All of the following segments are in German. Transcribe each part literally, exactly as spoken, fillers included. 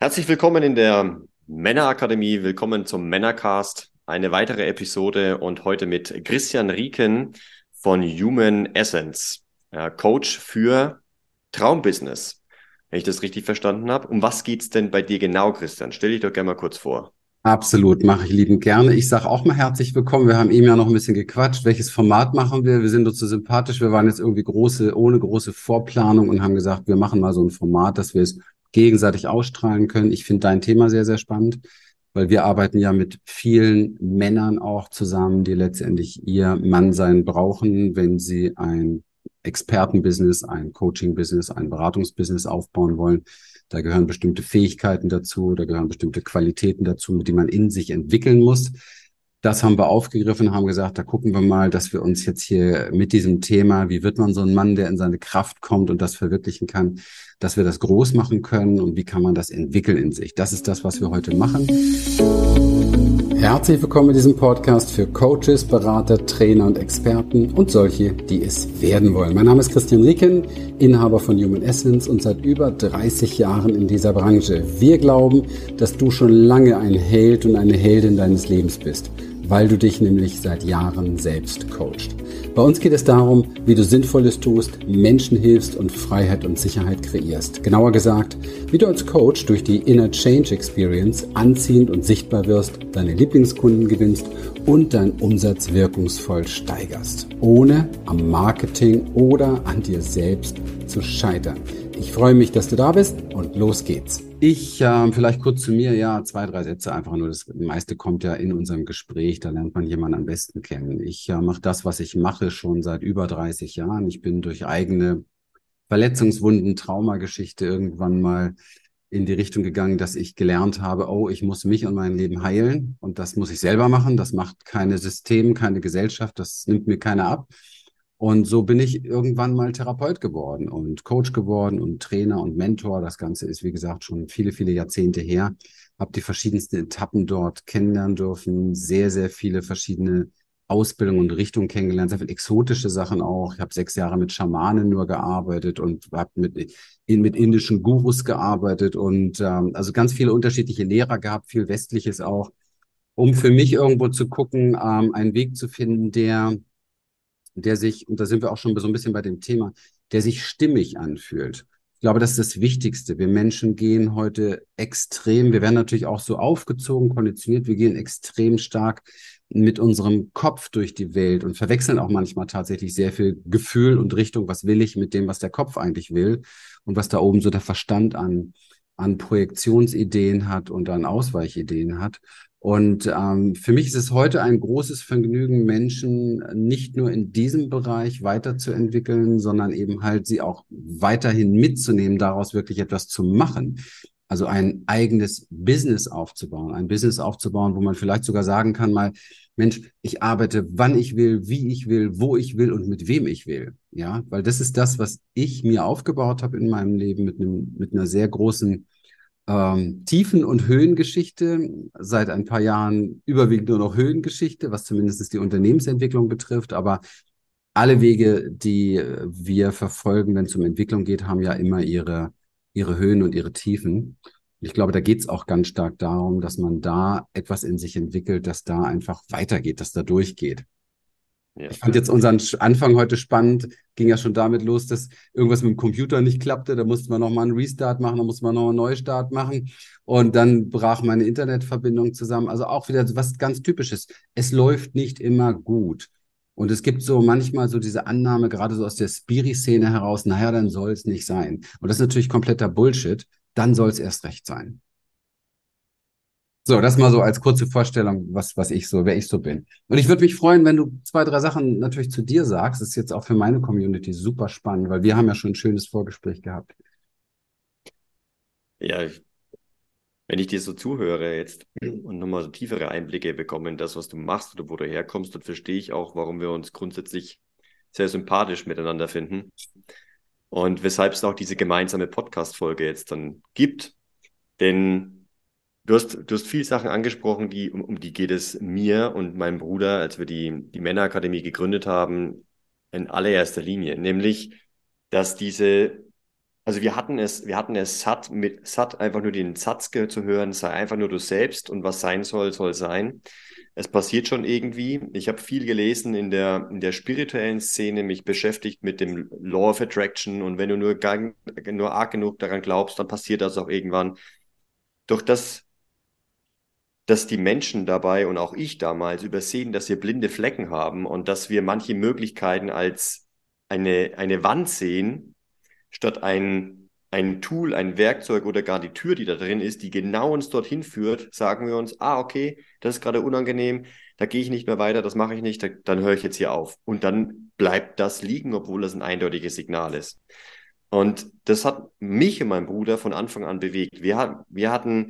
Herzlich willkommen in der Männerakademie, willkommen zum Männercast, eine weitere Episode und heute mit Christian Rieken von Human Essence, ja, Coach für Traumbusiness, wenn ich das richtig verstanden habe. Um was geht's denn bei dir genau, Christian? Stell dich doch gerne mal kurz vor. Absolut, mache ich liebend gerne. Ich sage auch mal herzlich willkommen. Wir haben eben ja noch ein bisschen gequatscht. Welches Format machen wir? Wir sind uns so sympathisch. Wir waren jetzt irgendwie große, ohne große Vorplanung und haben gesagt, wir machen mal so ein Format, dass wir es gegenseitig ausstrahlen können. Ich finde dein Thema sehr, sehr spannend, weil wir arbeiten ja mit vielen Männern auch zusammen, die letztendlich ihr Mannsein brauchen, wenn sie ein Expertenbusiness, ein Coaching-Business, ein Beratungsbusiness aufbauen wollen. Da gehören bestimmte Fähigkeiten dazu, da gehören bestimmte Qualitäten dazu, die man in sich entwickeln muss. Das haben wir aufgegriffen, haben gesagt, da gucken wir mal, dass wir uns jetzt hier mit diesem Thema, wie wird man so ein Mann, der in seine Kraft kommt und das verwirklichen kann, dass wir das groß machen können und wie kann man das entwickeln in sich. Das ist das, was wir heute machen. Herzlich willkommen in diesem Podcast für Coaches, Berater, Trainer und Experten und solche, die es werden wollen. Mein Name ist Christian Rieken, Inhaber von Human Essence und seit über dreißig Jahren in dieser Branche. Wir glauben, dass du schon lange ein Held und eine Heldin deines Lebens bist, weil du dich nämlich seit Jahren selbst coachst. Bei uns geht es darum, wie du Sinnvolles tust, Menschen hilfst und Freiheit und Sicherheit kreierst. Genauer gesagt, wie du als Coach durch die Inner Change Experience anziehend und sichtbar wirst, deine Lieblingskunden gewinnst und deinen Umsatz wirkungsvoll steigerst, ohne am Marketing oder an dir selbst zu scheitern. Ich freue mich, dass du da bist und los geht's. Ich, äh, vielleicht kurz zu mir, ja, zwei, drei Sätze einfach nur. Das meiste kommt ja in unserem Gespräch, da lernt man jemanden am besten kennen. Ich äh, mache das, was ich mache, schon seit über dreißig Jahren. Ich bin durch eigene Verletzungswunden, Traumageschichte irgendwann mal in die Richtung gegangen, dass ich gelernt habe, oh, ich muss mich und mein Leben heilen und das muss ich selber machen. Das macht keine System, keine Gesellschaft, das nimmt mir keiner ab. Und so bin ich irgendwann mal Therapeut geworden und Coach geworden und Trainer und Mentor. Das Ganze ist, wie gesagt, schon viele, viele Jahrzehnte her. Habe die verschiedensten Etappen dort kennenlernen dürfen, sehr, sehr viele verschiedene Ausbildungen und Richtungen kennengelernt, sehr viele exotische Sachen auch. Ich habe sechs Jahre mit Schamanen nur gearbeitet und habe mit, in, mit indischen Gurus gearbeitet und ähm, also ganz viele unterschiedliche Lehrer gehabt, viel Westliches auch, um für mich irgendwo zu gucken, ähm, einen Weg zu finden, der der sich, und da sind wir auch schon so ein bisschen bei dem Thema, der sich stimmig anfühlt. Ich glaube, das ist das Wichtigste. Wir Menschen gehen heute extrem, wir werden natürlich auch so aufgezogen, konditioniert, wir gehen extrem stark mit unserem Kopf durch die Welt und verwechseln auch manchmal tatsächlich sehr viel Gefühl und Richtung, was will ich mit dem, was der Kopf eigentlich will und was da oben so der Verstand an, an Projektionsideen hat und an Ausweichideen hat. Und ähm, für mich ist es heute ein großes Vergnügen, Menschen nicht nur in diesem Bereich weiterzuentwickeln, sondern eben halt sie auch weiterhin mitzunehmen, daraus wirklich etwas zu machen. Also ein eigenes Business aufzubauen, ein Business aufzubauen, wo man vielleicht sogar sagen kann, mal, Mensch, ich arbeite, wann ich will, wie ich will, wo ich will und mit wem ich will. Ja, weil das ist das, was ich mir aufgebaut habe in meinem Leben mit einem, mit einer sehr großen ähm, Tiefen- und Höhengeschichte, seit ein paar Jahren überwiegend nur noch Höhengeschichte, was zumindest die Unternehmensentwicklung betrifft. Aber alle Wege, die wir verfolgen, wenn es um Entwicklung geht, haben ja immer ihre, ihre Höhen und ihre Tiefen. Ich glaube, da geht es auch ganz stark darum, dass man da etwas in sich entwickelt, das da einfach weitergeht, das da durchgeht. Ja. Ich fand jetzt unseren Anfang heute spannend. Ging ja schon damit los, dass irgendwas mit dem Computer nicht klappte. Da musste man nochmal einen Restart machen, da musste man nochmal einen Neustart machen. Und dann brach meine Internetverbindung zusammen. Also auch wieder was ganz Typisches. Es läuft nicht immer gut. Und es gibt so manchmal so diese Annahme, gerade so aus der Spiri-Szene heraus, naja, dann soll es nicht sein. Und das ist natürlich kompletter Bullshit. Dann soll es erst recht sein. So, das mal so als kurze Vorstellung, was, was ich so, wer ich so bin. Und ich würde mich freuen, wenn du zwei, drei Sachen natürlich zu dir sagst. Das ist jetzt auch für meine Community super spannend, weil wir haben ja schon ein schönes Vorgespräch gehabt. Ja, ich- wenn ich dir so zuhöre jetzt und nochmal so tiefere Einblicke bekomme in das, was du machst oder wo du herkommst, dann verstehe ich auch, warum wir uns grundsätzlich sehr sympathisch miteinander finden und weshalb es auch diese gemeinsame Podcast-Folge jetzt dann gibt. Denn du hast, du hast viele Sachen angesprochen, die, um, um die geht es mir und meinem Bruder, als wir die, die Männerakademie gegründet haben, in allererster Linie. Nämlich, dass diese Also wir hatten es, wir hatten es satt, mit satt einfach nur den Satz ge- zu hören, sei einfach nur du selbst und was sein soll, soll sein. Es passiert schon irgendwie. Ich habe viel gelesen in der, in der spirituellen Szene, mich beschäftigt mit dem Law of Attraction und wenn du nur, gang, nur arg genug daran glaubst, dann passiert das auch irgendwann. Doch das, dass die Menschen dabei und auch ich damals übersehen, dass wir blinde Flecken haben und dass wir manche Möglichkeiten als eine, eine Wand sehen, statt ein, ein Tool, ein Werkzeug oder gar die Tür, die da drin ist, die genau uns dorthin führt, sagen wir uns, ah, okay, das ist gerade unangenehm, da gehe ich nicht mehr weiter, das mache ich nicht, da, dann höre ich jetzt hier auf. Und dann bleibt das liegen, obwohl das ein eindeutiges Signal ist. Und das hat mich und meinen Bruder von Anfang an bewegt. Wir, wir hatten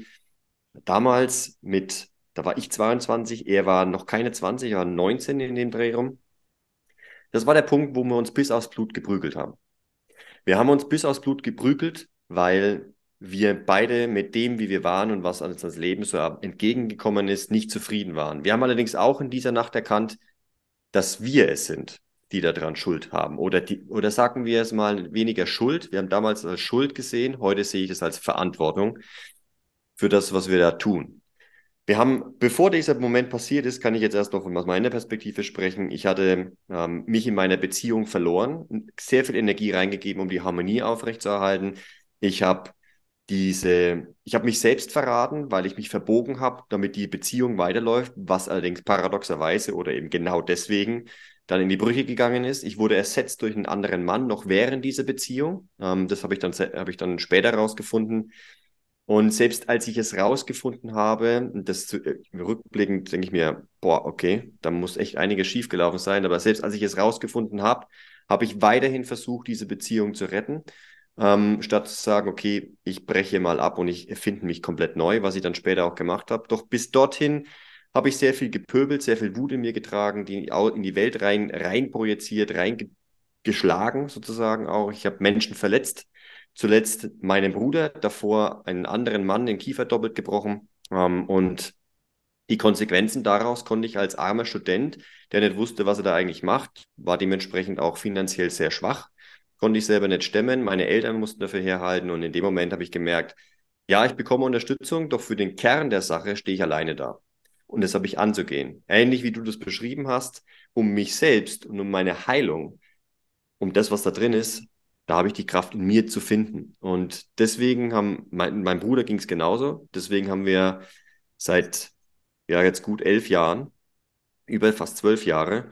damals mit, da war ich zweiundzwanzig, er war noch keine zwanzig, er war neunzehn in dem Dreh rum. Das war der Punkt, wo wir uns bis aufs Blut geprügelt haben. Wir haben uns bis aufs Blut geprügelt, weil wir beide mit dem, wie wir waren und was uns das Leben so entgegengekommen ist, nicht zufrieden waren. Wir haben allerdings auch in dieser Nacht erkannt, dass wir es sind, die daran Schuld haben. Oder, die, oder sagen wir es mal, weniger Schuld. Wir haben damals als Schuld gesehen, heute sehe ich es als Verantwortung für das, was wir da tun. Wir haben, bevor dieser Moment passiert ist, kann ich jetzt erst noch aus meiner Perspektive sprechen. Ich hatte ähm, mich in meiner Beziehung verloren, sehr viel Energie reingegeben, um die Harmonie aufrechtzuerhalten. Ich habe diese, ich habe mich selbst verraten, weil ich mich verbogen habe, damit die Beziehung weiterläuft, was allerdings paradoxerweise oder eben genau deswegen dann in die Brüche gegangen ist. Ich wurde ersetzt durch einen anderen Mann noch während dieser Beziehung. Ähm, das habe ich dann, habe ich dann später rausgefunden. Und selbst als ich es rausgefunden habe, und das zu, äh, rückblickend denke ich mir, boah, okay, da muss echt einiges schiefgelaufen sein. Aber selbst als ich es rausgefunden habe, habe ich weiterhin versucht, diese Beziehung zu retten, ähm, statt zu sagen, okay, ich breche mal ab und ich erfinde mich komplett neu, was ich dann später auch gemacht habe. Doch bis dorthin habe ich sehr viel gepöbelt, sehr viel Wut in mir getragen, die in die Welt rein, rein projiziert, reingeschlagen sozusagen auch. Ich habe Menschen verletzt. Zuletzt meinen Bruder, davor einen anderen Mann den Kiefer doppelt gebrochen. Ähm, und die Konsequenzen daraus konnte ich als armer Student, der nicht wusste, was er da eigentlich macht, war dementsprechend auch finanziell sehr schwach, konnte ich selber nicht stemmen. Meine Eltern mussten dafür herhalten. Und in dem Moment habe ich gemerkt, ja, ich bekomme Unterstützung, doch für den Kern der Sache stehe ich alleine da. Und das habe ich anzugehen. Ähnlich wie du das beschrieben hast, um mich selbst und um meine Heilung, um das, was da drin ist, da habe ich die Kraft in mir zu finden. Und deswegen haben, mein, mein Bruder ging es genauso. Deswegen haben wir seit, ja, jetzt gut elf Jahren, über fast zwölf Jahre,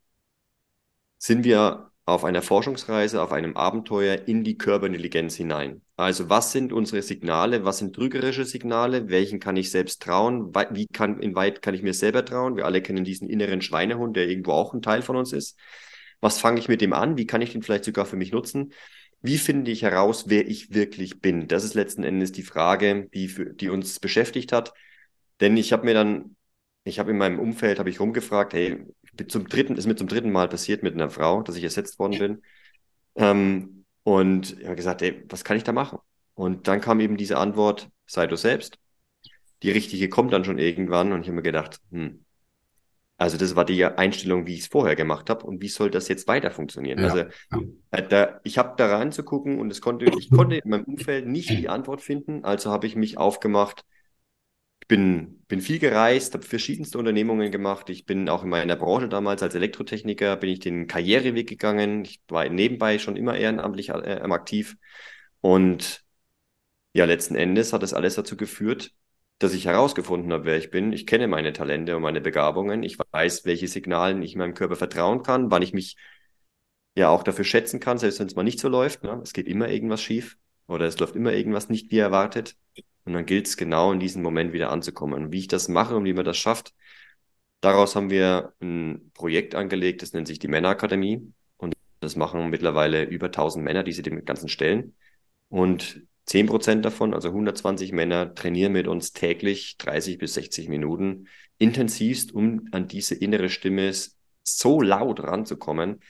sind wir auf einer Forschungsreise, auf einem Abenteuer in die Körperintelligenz hinein. Also was sind unsere Signale? Was sind trügerische Signale? Welchen kann ich selbst trauen? Wie kann, inwieweit kann ich mir selber trauen? Wir alle kennen diesen inneren Schweinehund, der irgendwo auch ein Teil von uns ist. Was fange ich mit dem an? Wie kann ich den vielleicht sogar für mich nutzen? Wie finde ich heraus, wer ich wirklich bin? Das ist letzten Endes die Frage, die, für, die uns beschäftigt hat. Denn ich habe mir dann, ich habe in meinem Umfeld, habe ich rumgefragt, hey, ich bin zum dritten, ist mir zum dritten Mal passiert mit einer Frau, dass ich ersetzt worden bin. Ähm, und ich habe gesagt, hey, was kann ich da machen? Und dann kam eben diese Antwort, sei du selbst. Die richtige kommt dann schon irgendwann. Und ich habe mir gedacht, hm, also das war die Einstellung, wie ich es vorher gemacht habe und wie soll das jetzt weiter funktionieren? Ja, Also ja. äh, da, ich habe da reinzugucken und es konnte, ich konnte in meinem Umfeld nicht die Antwort finden, also habe ich mich aufgemacht. Ich bin, bin viel gereist, habe verschiedenste Unternehmungen gemacht. Ich bin auch in meiner Branche damals als Elektrotechniker, bin ich den Karriereweg gegangen. Ich war nebenbei schon immer ehrenamtlich äh, aktiv und ja, letzten Endes hat das alles dazu geführt, dass ich herausgefunden habe, wer ich bin. Ich kenne meine Talente und meine Begabungen. Ich weiß, welche Signalen ich meinem Körper vertrauen kann, wann ich mich ja auch dafür schätzen kann, selbst wenn es mal nicht so läuft. Ne? Es geht immer irgendwas schief oder es läuft immer irgendwas nicht wie erwartet. Und dann gilt es genau in diesem Moment wieder anzukommen. Und wie ich das mache und wie man das schafft, daraus haben wir ein Projekt angelegt, das nennt sich die Männerakademie. Und das machen mittlerweile über tausend Männer, die sie dem Ganzen stellen. Und zehn Prozent davon, also hundertzwanzig Männer, trainieren mit uns täglich dreißig bis sechzig Minuten intensivst, um an diese innere Stimme so laut ranzukommen,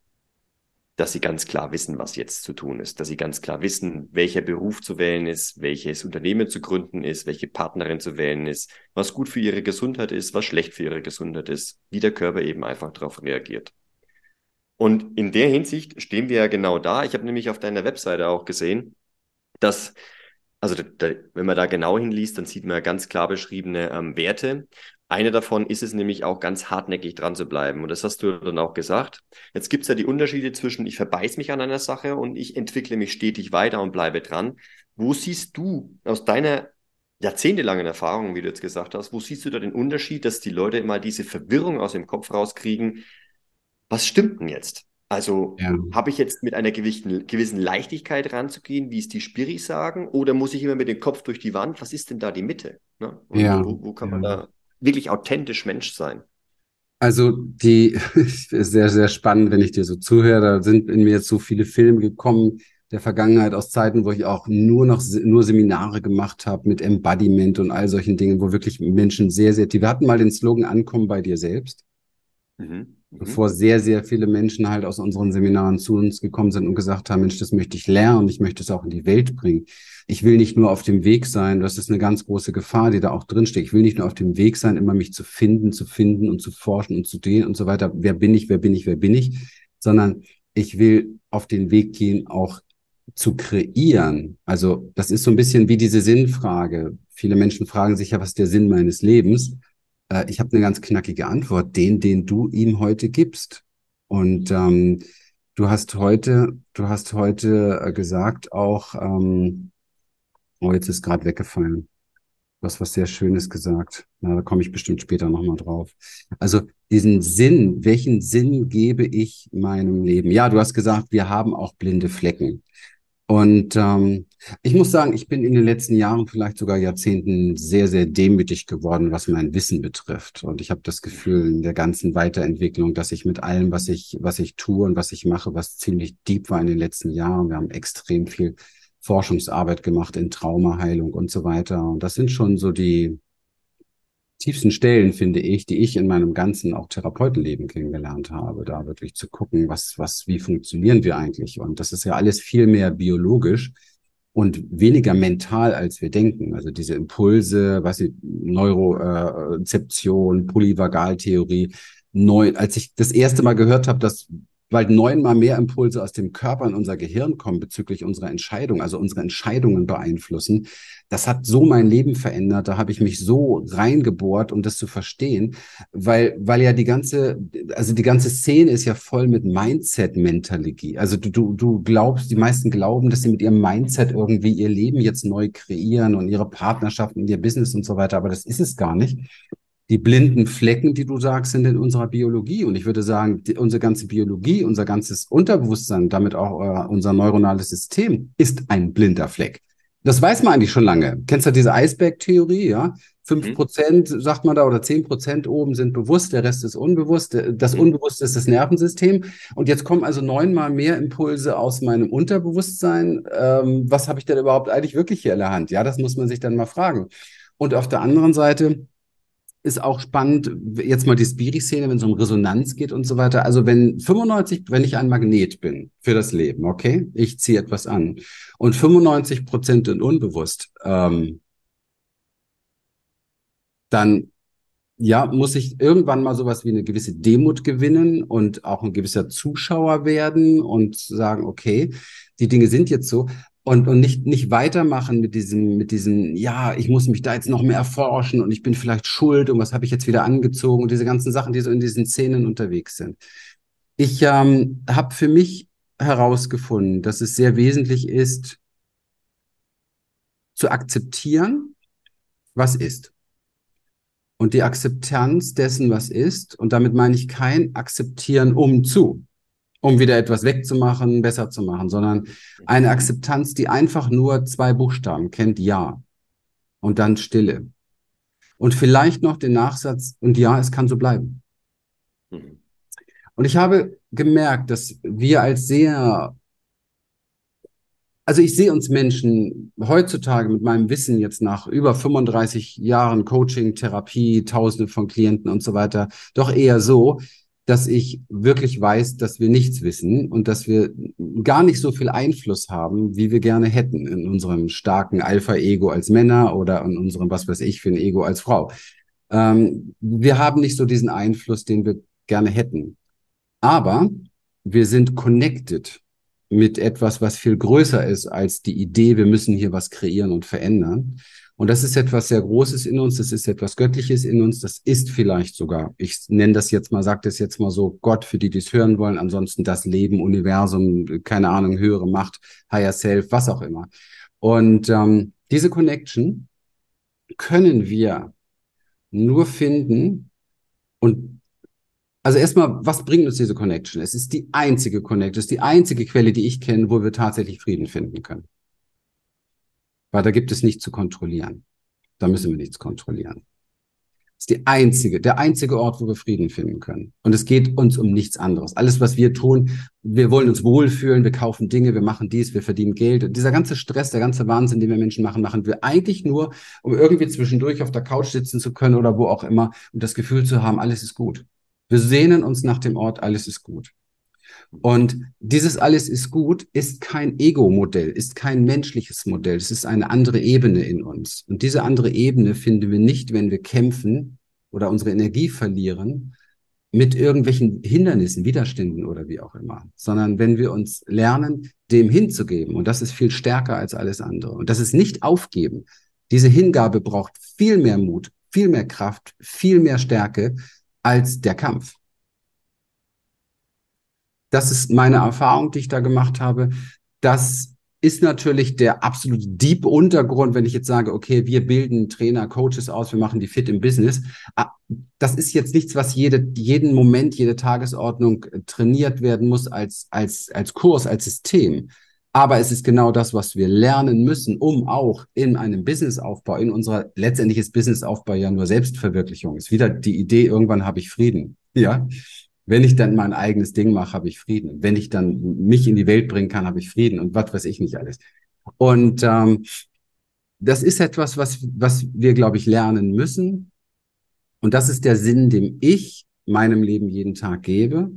dass sie ganz klar wissen, was jetzt zu tun ist, dass sie ganz klar wissen, welcher Beruf zu wählen ist, welches Unternehmen zu gründen ist, welche Partnerin zu wählen ist, was gut für ihre Gesundheit ist, was schlecht für ihre Gesundheit ist, wie der Körper eben einfach darauf reagiert. Und in der Hinsicht stehen wir ja genau da. Ich habe nämlich auf deiner Webseite auch gesehen, dass, also da, da, wenn man da genau hinliest, dann sieht man ja ganz klar beschriebene ähm, Werte. Eine davon ist es nämlich auch ganz hartnäckig dran zu bleiben. Und das hast du dann auch gesagt. Jetzt gibt es ja die Unterschiede zwischen, ich verbeiß mich an einer Sache und ich entwickle mich stetig weiter und bleibe dran. Wo siehst du aus deiner jahrzehntelangen Erfahrung, wie du jetzt gesagt hast, wo siehst du da den Unterschied, dass die Leute immer diese Verwirrung aus dem Kopf rauskriegen? Was stimmt denn jetzt? Also Ja, habe ich jetzt mit einer gewissen, gewissen Leichtigkeit ranzugehen, wie es die Spiris sagen, oder muss ich immer mit dem Kopf durch die Wand? Was ist denn da die Mitte? Ne? Und ja, wo, wo kann man ja. da wirklich authentisch Mensch sein? Also die ist sehr, sehr spannend, wenn ich dir so zuhöre. Da sind in mir jetzt so viele Filme gekommen der Vergangenheit aus Zeiten, wo ich auch nur noch nur Seminare gemacht habe mit Embodiment und all solchen Dingen, wo wirklich Menschen sehr, sehr tief. Wir hatten mal den Slogan Ankommen bei dir selbst, Mhm. bevor Mhm. sehr, sehr viele Menschen halt aus unseren Seminaren zu uns gekommen sind und gesagt haben, Mensch, das möchte ich lernen, ich möchte es auch in die Welt bringen. Ich will nicht nur auf dem Weg sein, das ist eine ganz große Gefahr, die da auch drinsteckt. Ich will nicht nur auf dem Weg sein, immer mich zu finden, zu finden und zu forschen und zu gehen und so weiter. Wer bin ich, wer bin ich, wer bin ich? Sondern ich will auf den Weg gehen, auch zu kreieren. Also das ist so ein bisschen wie diese Sinnfrage. Viele Menschen fragen sich ja, was ist der Sinn meines Lebens? Äh, ich habe eine ganz knackige Antwort, den, den du ihm heute gibst. Und ähm, du hast heute, du hast heute äh, gesagt auch, ähm, oh, jetzt ist gerade weggefallen. Du hast was sehr Schönes gesagt. Na, da komme ich bestimmt später nochmal drauf. Also diesen Sinn, welchen Sinn gebe ich meinem Leben? Ja, du hast gesagt, wir haben auch blinde Flecken. Und ähm, ich muss sagen, ich bin in den letzten Jahren, vielleicht sogar Jahrzehnten, sehr, sehr demütig geworden, was mein Wissen betrifft. Und ich habe das Gefühl in der ganzen Weiterentwicklung, dass ich mit allem, was ich, was ich tue und was ich mache, was ziemlich deep war in den letzten Jahren. Wir haben extrem viel Forschungsarbeit gemacht in Traumaheilung und so weiter. Und das sind schon so die tiefsten Stellen, finde ich, die ich in meinem ganzen auch Therapeutenleben kennengelernt habe, da wirklich zu gucken, was, was, wie funktionieren wir eigentlich? Und das ist ja alles viel mehr biologisch und weniger mental, als wir denken. Also diese Impulse, was ich, Neurozeption, Polyvagaltheorie, neu, als ich das erste Mal gehört habe, dass bald neunmal mehr Impulse aus dem Körper in unser Gehirn kommen bezüglich unserer Entscheidung, also unsere Entscheidungen beeinflussen, das hat so mein Leben verändert. Da habe ich mich so reingebohrt, um das zu verstehen, weil, weil ja die ganze, also die ganze Szene ist ja voll mit Mindset-Mentalität. Also du, du, du glaubst, die meisten glauben, dass sie mit ihrem Mindset irgendwie ihr Leben jetzt neu kreieren und ihre Partnerschaften und ihr Business und so weiter. Aber das ist es gar nicht. Die blinden Flecken, die du sagst, sind in unserer Biologie. Und ich würde sagen, die, unsere ganze Biologie, unser ganzes Unterbewusstsein, damit auch äh, unser neuronales System, ist ein blinder Fleck. Das weiß man eigentlich schon lange. Kennst du diese Eisberg-Theorie, ja? Fünf Mhm. Prozent, sagt man da, oder zehn Prozent oben sind bewusst, der Rest ist unbewusst. Das Mhm. Unbewusste ist das Nervensystem. Und jetzt kommen also neunmal mehr Impulse aus meinem Unterbewusstsein. Ähm, was habe ich denn überhaupt eigentlich wirklich hier in der Hand? Ja, das muss man sich dann mal fragen. Und auf der anderen Seite ist auch spannend, jetzt mal die Spiri-Szene, wenn es um Resonanz geht und so weiter. Also wenn fünfundneunzig, wenn ich ein Magnet bin für das Leben, okay, ich ziehe etwas an und fünfundneunzig Prozent sind unbewusst, ähm, dann ja, muss ich irgendwann mal sowas wie eine gewisse Demut gewinnen und auch ein gewisser Zuschauer werden und sagen, okay, die Dinge sind jetzt so und, und nicht, nicht weitermachen mit diesem, mit diesem, ja, ich muss mich da jetzt noch mehr erforschen und ich bin vielleicht schuld und was habe ich jetzt wieder angezogen und diese ganzen Sachen, die so in diesen Szenen unterwegs sind. Ich ähm, habe für mich herausgefunden, dass es sehr wesentlich ist, zu akzeptieren, was ist. Und die Akzeptanz dessen, was ist, und damit meine ich kein Akzeptieren um zu, um wieder etwas wegzumachen, besser zu machen, sondern eine Akzeptanz, die einfach nur zwei Buchstaben kennt, ja, und dann Stille. Und vielleicht noch den Nachsatz, und ja, es kann so bleiben. Mhm. Und ich habe gemerkt, dass wir als sehr, also ich sehe uns Menschen heutzutage mit meinem Wissen jetzt nach über fünfunddreißig Jahren Coaching, Therapie, Tausende von Klienten und so weiter, doch eher so, dass ich wirklich weiß, dass wir nichts wissen und dass wir gar nicht so viel Einfluss haben, wie wir gerne hätten in unserem starken Alpha-Ego als Männer oder in unserem, was weiß ich, für ein Ego als Frau. Ähm, wir haben nicht so diesen Einfluss, den wir gerne hätten. Aber wir sind connected mit etwas, was viel größer ist als die Idee, wir müssen hier was kreieren und verändern. Und das ist etwas sehr Großes in uns, das ist etwas Göttliches in uns, das ist vielleicht sogar, ich nenne das jetzt mal, sage das jetzt mal so, Gott, für die, die es hören wollen, ansonsten das Leben, Universum, keine Ahnung, höhere Macht, Higher Self, was auch immer. Und ähm, diese Connection können wir nur finden und also erstmal, was bringt uns diese Connection? Es ist die einzige Connection, es ist die einzige Quelle, die ich kenne, wo wir tatsächlich Frieden finden können. Weil da gibt es nichts zu kontrollieren. Da müssen wir nichts kontrollieren. Es ist die einzige, der einzige Ort, wo wir Frieden finden können. Und es geht uns um nichts anderes. Alles, was wir tun, wir wollen uns wohlfühlen, wir kaufen Dinge, wir machen dies, wir verdienen Geld. Und dieser ganze Stress, der ganze Wahnsinn, den wir Menschen machen, machen wir eigentlich nur, um irgendwie zwischendurch auf der Couch sitzen zu können oder wo auch immer und das Gefühl zu haben, alles ist gut. Wir sehnen uns nach dem Ort, alles ist gut. Und dieses alles ist gut ist kein Ego-Modell, ist kein menschliches Modell. Es ist eine andere Ebene in uns. Und diese andere Ebene finden wir nicht, wenn wir kämpfen oder unsere Energie verlieren mit irgendwelchen Hindernissen, Widerständen oder wie auch immer, sondern wenn wir uns lernen, dem hinzugeben. Und das ist viel stärker als alles andere. Und das ist nicht aufgeben. Diese Hingabe braucht viel mehr Mut, viel mehr Kraft, viel mehr Stärke als der Kampf. Das ist meine Erfahrung, die ich da gemacht habe. Das ist natürlich der absolute deep Untergrund, wenn ich jetzt sage, okay, wir bilden Trainer, Coaches aus, wir machen die fit im Business. Das ist jetzt nichts, was jede, jeden Moment, jede Tagesordnung trainiert werden muss als, als, als Kurs, als System. Aber es ist genau das, was wir lernen müssen, um auch in einem Businessaufbau, in unserer, letztendlich ist Businessaufbau ja nur Selbstverwirklichung. Ist wieder die Idee, irgendwann habe ich Frieden. Ja. Wenn ich dann mein eigenes Ding mache, habe ich Frieden. Wenn ich dann mich in die Welt bringen kann, habe ich Frieden und was weiß ich nicht alles. Und ähm, das ist etwas, was, was wir, glaube ich, lernen müssen. Und das ist der Sinn, den ich meinem Leben jeden Tag gebe,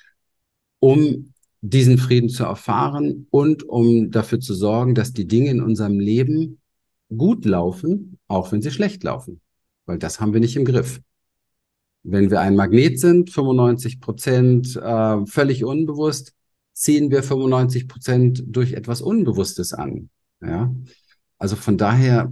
um diesen Frieden zu erfahren und um dafür zu sorgen, dass die Dinge in unserem Leben gut laufen, auch wenn sie schlecht laufen. Weil das haben wir nicht im Griff. Wenn wir ein Magnet sind, fünfundneunzig Prozent äh, völlig unbewusst, ziehen wir fünfundneunzig Prozent durch etwas Unbewusstes an. Ja, also von daher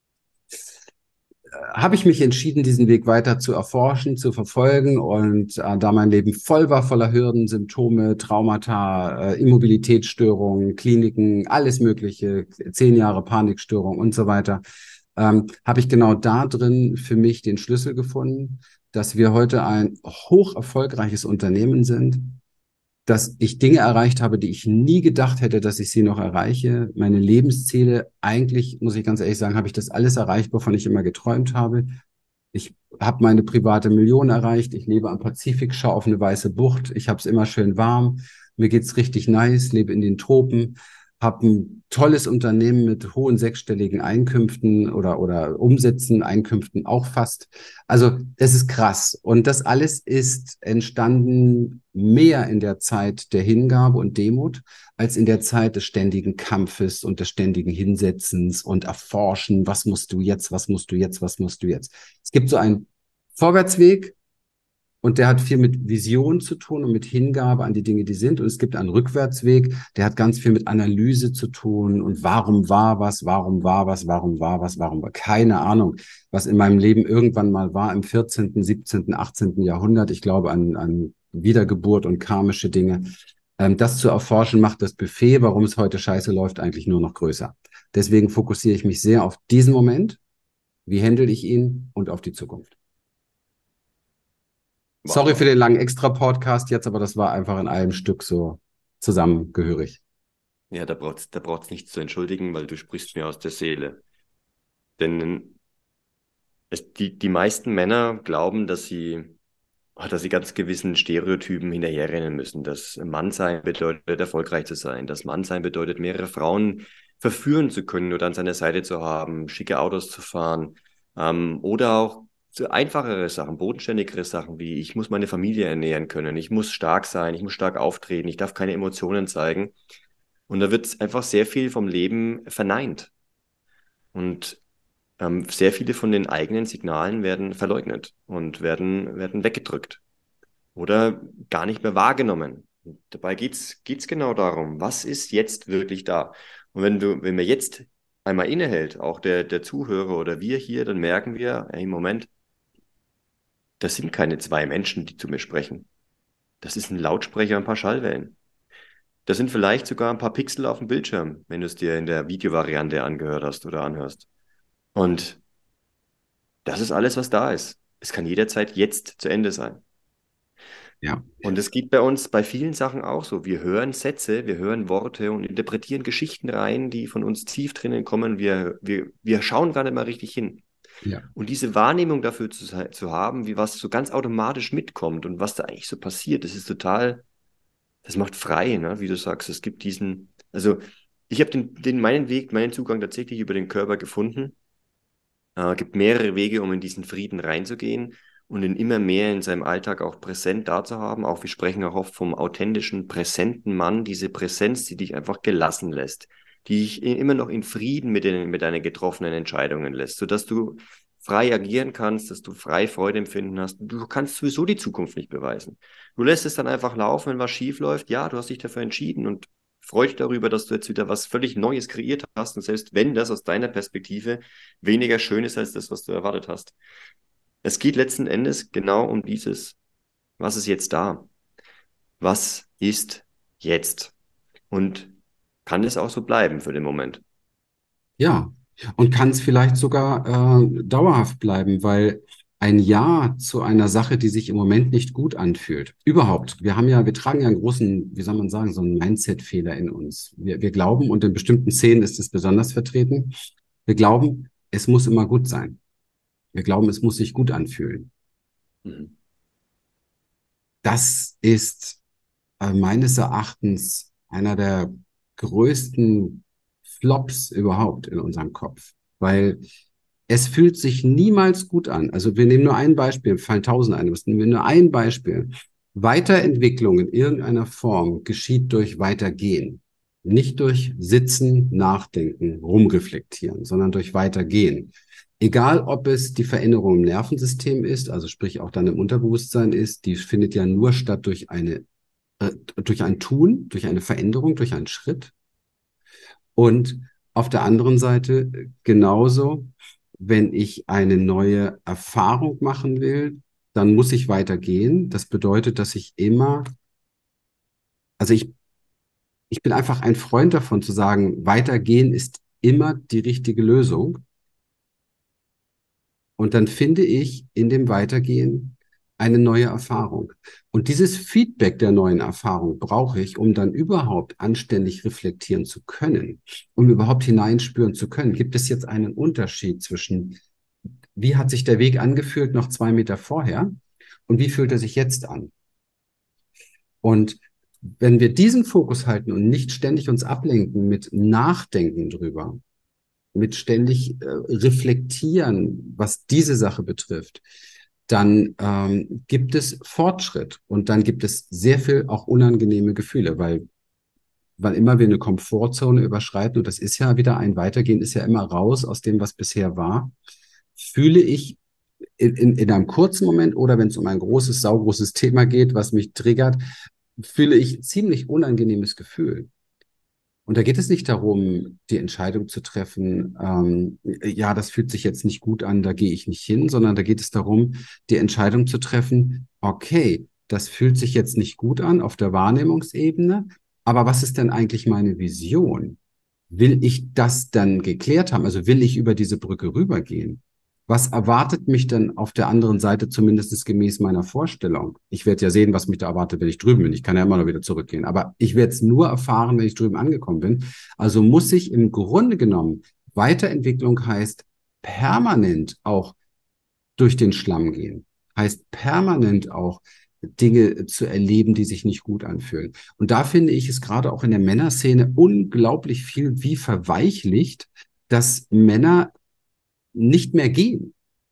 äh, habe ich mich entschieden, diesen Weg weiter zu erforschen, zu verfolgen. Und äh, da mein Leben voll war, voller Hürden, Symptome, Traumata, äh, Immobilitätsstörungen, Kliniken, alles Mögliche, zehn Jahre Panikstörung und so weiter, ähm, habe ich genau da drin für mich den Schlüssel gefunden, dass wir heute ein hoch erfolgreiches Unternehmen sind, dass ich Dinge erreicht habe, die ich nie gedacht hätte, dass ich sie noch erreiche. Meine Lebensziele, eigentlich, muss ich ganz ehrlich sagen, habe ich das alles erreicht, wovon ich immer geträumt habe. Ich habe meine private Million erreicht. Ich lebe am Pazifik, schaue auf eine weiße Bucht. Ich habe es immer schön warm. Mir geht's richtig nice, lebe in den Tropen, habe ein tolles Unternehmen mit hohen sechsstelligen Einkünften oder, oder Umsätzen, Einkünften auch fast. Also das ist krass. Und das alles ist entstanden mehr in der Zeit der Hingabe und Demut als in der Zeit des ständigen Kampfes und des ständigen Hinsetzens und Erforschen. Was musst du jetzt? Was musst du jetzt? Was musst du jetzt? Es gibt so einen Vorwärtsweg, und der hat viel mit Vision zu tun und mit Hingabe an die Dinge, die sind. Und es gibt einen Rückwärtsweg, der hat ganz viel mit Analyse zu tun. Und warum war was, warum war was, warum war was, warum war keine Ahnung, was in meinem Leben irgendwann mal war im vierzehnten, siebzehnten, achtzehnten Jahrhundert. Ich glaube an, an Wiedergeburt und karmische Dinge. Ähm, das zu erforschen macht das Buffet, warum es heute scheiße läuft, eigentlich nur noch größer. Deswegen fokussiere ich mich sehr auf diesen Moment. Wie handle ich ihn und auf die Zukunft. Sorry für den langen Extra-Podcast jetzt, aber das war einfach in einem Stück so zusammengehörig. Ja, da braucht's, da braucht's nichts zu entschuldigen, weil du sprichst mir aus der Seele. Denn es, die, die meisten Männer glauben, dass sie, dass sie ganz gewissen Stereotypen hinterherrennen müssen. Dass Mannsein bedeutet, erfolgreich zu sein. Dass Mannsein bedeutet, mehrere Frauen verführen zu können oder an seiner Seite zu haben, schicke Autos zu fahren, ähm, oder auch so einfachere Sachen, bodenständigere Sachen wie ich muss meine Familie ernähren können, ich muss stark sein, ich muss stark auftreten, ich darf keine Emotionen zeigen. Und da wird einfach sehr viel vom Leben verneint. Und ähm, sehr viele von den eigenen Signalen werden verleugnet und werden, werden weggedrückt oder gar nicht mehr wahrgenommen. Dabei geht's, geht's genau darum, was ist jetzt wirklich da? Und wenn du, wenn wir jetzt einmal innehält, auch der, der Zuhörer oder wir hier, dann merken wir, ey, Moment, das sind keine zwei Menschen, die zu mir sprechen. Das ist ein Lautsprecher, ein paar Schallwellen. Das sind vielleicht sogar ein paar Pixel auf dem Bildschirm, wenn du es dir in der Videovariante angehört hast oder anhörst. Und das ist alles, was da ist. Es kann jederzeit jetzt zu Ende sein. Ja, Und es geht bei uns bei vielen Sachen auch so. Wir hören Sätze, wir hören Worte und interpretieren Geschichten rein, die von uns tief drinnen kommen. Wir, wir, wir schauen gar nicht mal richtig hin. ja, Und diese Wahrnehmung dafür zu, zu haben, wie was so ganz automatisch mitkommt und was da eigentlich so passiert, das ist total, das macht frei, ne? Wie du sagst. Es gibt diesen, also ich habe den, den, meinen Weg, meinen Zugang tatsächlich über den Körper gefunden. Es äh, gibt mehrere Wege, um in diesen Frieden reinzugehen und ihn immer mehr in seinem Alltag auch präsent da zu haben. Auch wir sprechen auch oft vom authentischen, präsenten Mann, diese Präsenz, die dich einfach gelassen lässt, die dich immer noch in Frieden mit, den, mit deinen getroffenen Entscheidungen lässt, sodass du frei agieren kannst, dass du frei Freude empfinden hast. Du kannst sowieso die Zukunft nicht beweisen. Du lässt es dann einfach laufen, wenn was schief läuft. Ja, du hast dich dafür entschieden und freut dich darüber, dass du jetzt wieder was völlig Neues kreiert hast. Und selbst wenn das aus deiner Perspektive weniger schön ist als das, was du erwartet hast. Es geht letzten Endes genau um dieses, was ist jetzt da? Was ist jetzt? Und kann es auch so bleiben für den Moment? ja. Und kann es vielleicht sogar äh, dauerhaft bleiben, weil ein Ja zu einer Sache, die sich im Moment nicht gut anfühlt, überhaupt, wir haben ja, wir tragen ja einen großen, wie soll man sagen, so einen Mindset-Fehler in uns. Wir, wir glauben, und in bestimmten Szenen ist es besonders vertreten, wir glauben, es muss immer gut sein. Wir glauben, es muss sich gut anfühlen. Mhm. Das ist äh, meines Erachtens einer der größten Flops überhaupt in unserem Kopf, weil es fühlt sich niemals gut an. Also wir nehmen nur ein Beispiel, fallen tausend ein, aber nehmen wir nur ein Beispiel. Weiterentwicklung in irgendeiner Form geschieht durch Weitergehen. Nicht durch Sitzen, Nachdenken, Rumreflektieren, sondern durch Weitergehen. Egal, ob es die Veränderung im Nervensystem ist, also sprich auch dann im Unterbewusstsein ist, die findet ja nur statt durch eine, äh, durch ein Tun, durch eine Veränderung, durch einen Schritt. Und auf der anderen Seite genauso, wenn ich eine neue Erfahrung machen will, dann muss ich weitergehen. Das bedeutet, dass ich immer, also ich, ich bin einfach ein Freund davon zu sagen, weitergehen ist immer die richtige Lösung. Und dann finde ich in dem Weitergehen eine neue Erfahrung. Und dieses Feedback der neuen Erfahrung brauche ich, um dann überhaupt anständig reflektieren zu können, um überhaupt hineinspüren zu können. Gibt es jetzt einen Unterschied zwischen, wie hat sich der Weg angefühlt noch zwei Meter vorher und wie fühlt er sich jetzt an? Und wenn wir diesen Fokus halten und nicht ständig uns ablenken mit Nachdenken drüber, mit ständig äh, reflektieren, was diese Sache betrifft, dann ähm, gibt es Fortschritt und dann gibt es sehr viel auch unangenehme Gefühle, weil wann immer wir eine Komfortzone überschreiten, und das ist ja wieder ein Weitergehen, ist ja immer raus aus dem, was bisher war, fühle ich in, in, in einem kurzen Moment oder wenn es um ein großes, saugroßes Thema geht, was mich triggert, fühle ich ziemlich unangenehmes Gefühl. Und da geht es nicht darum, die Entscheidung zu treffen, ähm, ja, das fühlt sich jetzt nicht gut an, da gehe ich nicht hin, sondern da geht es darum, die Entscheidung zu treffen, okay, das fühlt sich jetzt nicht gut an auf der Wahrnehmungsebene, aber was ist denn eigentlich meine Vision? Will ich das dann geklärt haben? Also will ich über diese Brücke rübergehen? Was erwartet mich denn auf der anderen Seite, zumindest gemäß meiner Vorstellung? Ich werde ja sehen, was mich da erwartet, wenn ich drüben bin. Ich kann ja immer noch wieder zurückgehen. Aber ich werde es nur erfahren, wenn ich drüben angekommen bin. Also muss ich im Grunde genommen, Weiterentwicklung heißt permanent auch durch den Schlamm gehen. Heißt permanent auch Dinge zu erleben, die sich nicht gut anfühlen. Und da finde ich es gerade auch in der Männerszene unglaublich viel wie verweichlicht, dass Männer nicht mehr gehen.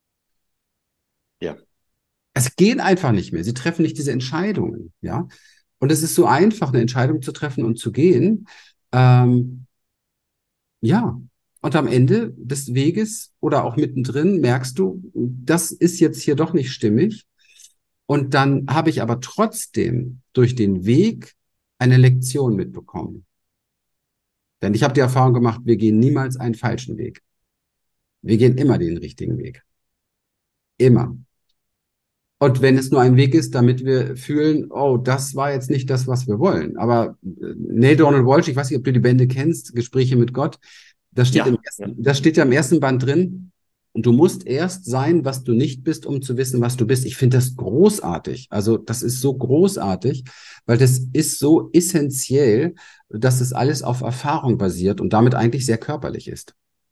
Ja. Es gehen einfach nicht mehr. Sie treffen nicht diese Entscheidungen, ja. Und es ist so einfach, eine Entscheidung zu treffen und zu gehen. Ähm, ja. Und am Ende des Weges oder auch mittendrin merkst du, das ist jetzt hier doch nicht stimmig. Und dann habe ich aber trotzdem durch den Weg eine Lektion mitbekommen. Denn ich habe die Erfahrung gemacht, wir gehen niemals einen falschen Weg. Wir gehen immer den richtigen Weg. Immer. Und wenn es nur ein Weg ist, damit wir fühlen, oh, das war jetzt nicht das, was wir wollen. Aber äh, Neil Donald Walsch, ich weiß nicht, ob du die Bände kennst, Gespräche mit Gott, das steht im Ja, ja. ersten, das steht ja im ersten Band drin. Und du musst erst sein, was du nicht bist, um zu wissen, was du bist. Ich finde das großartig. Also das ist so großartig, weil das ist so essentiell, dass es alles auf Erfahrung basiert und damit eigentlich sehr körperlich ist.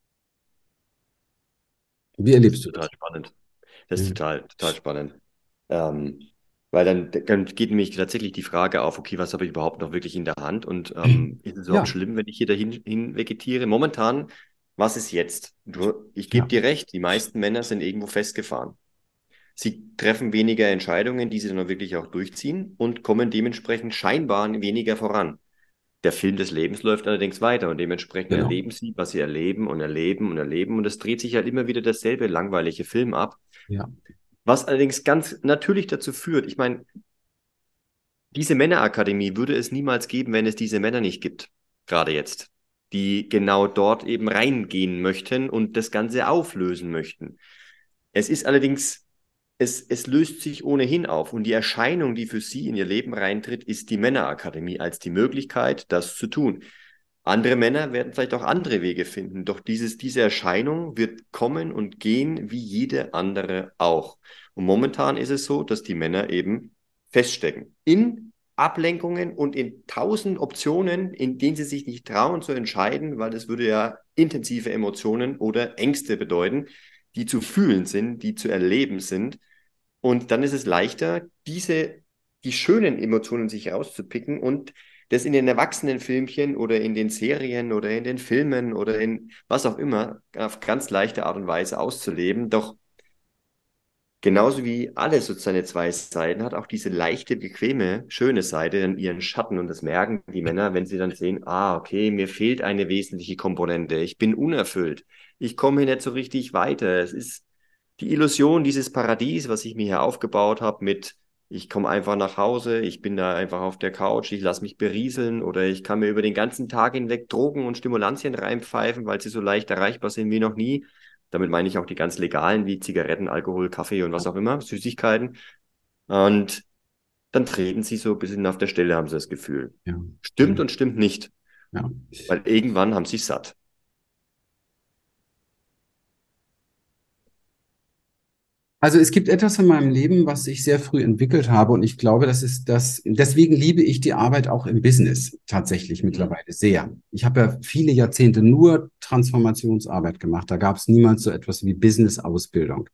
Wie Das ist erlebst du total das? spannend. Das ist Ja. total, total spannend. Ähm, weil dann, dann geht nämlich tatsächlich die Frage auf, okay, was habe ich überhaupt noch wirklich in der Hand und ähm, ist es überhaupt Ja, schlimm, wenn ich hier dahin hin vegetiere? Momentan, was ist jetzt? Du, ich gebe ja, dir recht, die meisten Männer sind irgendwo festgefahren. Sie treffen weniger Entscheidungen, die sie dann auch wirklich auch durchziehen und kommen dementsprechend scheinbar weniger voran. Der Film des Lebens läuft allerdings weiter und dementsprechend genau. erleben sie, was sie erleben und erleben und erleben und es dreht sich halt immer wieder dasselbe langweilige Film ab. Ja, Was allerdings ganz natürlich dazu führt, ich meine, diese Männerakademie würde es niemals geben, wenn es diese Männer nicht gibt, gerade jetzt, die genau dort eben reingehen möchten und das Ganze auflösen möchten. Es ist allerdings, es, es löst sich ohnehin auf und die Erscheinung, die für sie in ihr Leben reintritt, ist die Männerakademie als die Möglichkeit, das zu tun. Andere Männer werden vielleicht auch andere Wege finden, doch dieses, diese Erscheinung wird kommen und gehen wie jede andere auch. Und momentan ist es so, dass die Männer eben feststecken in Ablenkungen und in tausend Optionen, in denen sie sich nicht trauen zu entscheiden, weil das würde ja intensive Emotionen oder Ängste bedeuten, die zu fühlen sind, die zu erleben sind. Und dann ist es leichter, diese, die schönen Emotionen sich rauszupicken und das in den Erwachsenenfilmchen oder in den Serien oder in den Filmen oder in was auch immer auf ganz leichte Art und Weise auszuleben. Doch genauso wie alles so seine zwei Seiten hat, auch diese leichte, bequeme, schöne Seite dann ihren Schatten. Und das merken die Männer, wenn sie dann sehen, ah, okay, mir fehlt eine wesentliche Komponente. Ich bin unerfüllt. Ich komme hier nicht so richtig weiter. Es ist die Illusion, dieses Paradies, was ich mir hier aufgebaut habe mit, ich komme einfach nach Hause, ich bin da einfach auf der Couch, ich lasse mich berieseln oder ich kann mir über den ganzen Tag hinweg Drogen und Stimulantien reinpfeifen, weil sie so leicht erreichbar sind wie noch nie. Damit meine ich auch die ganz legalen, wie Zigaretten, Alkohol, Kaffee und was auch immer, Süßigkeiten. Und dann treten sie so ein bisschen auf der Stelle, haben sie das Gefühl. ja, Stimmt und stimmt nicht, ja. weil irgendwann haben sie es satt. Also es gibt etwas in meinem Leben, was ich sehr früh entwickelt habe und ich glaube, das ist das, deswegen liebe ich die Arbeit auch im Business tatsächlich Mhm. mittlerweile sehr. Ich habe ja viele Jahrzehnte nur Transformationsarbeit gemacht. Da gab es niemals so etwas wie Business-Ausbildung.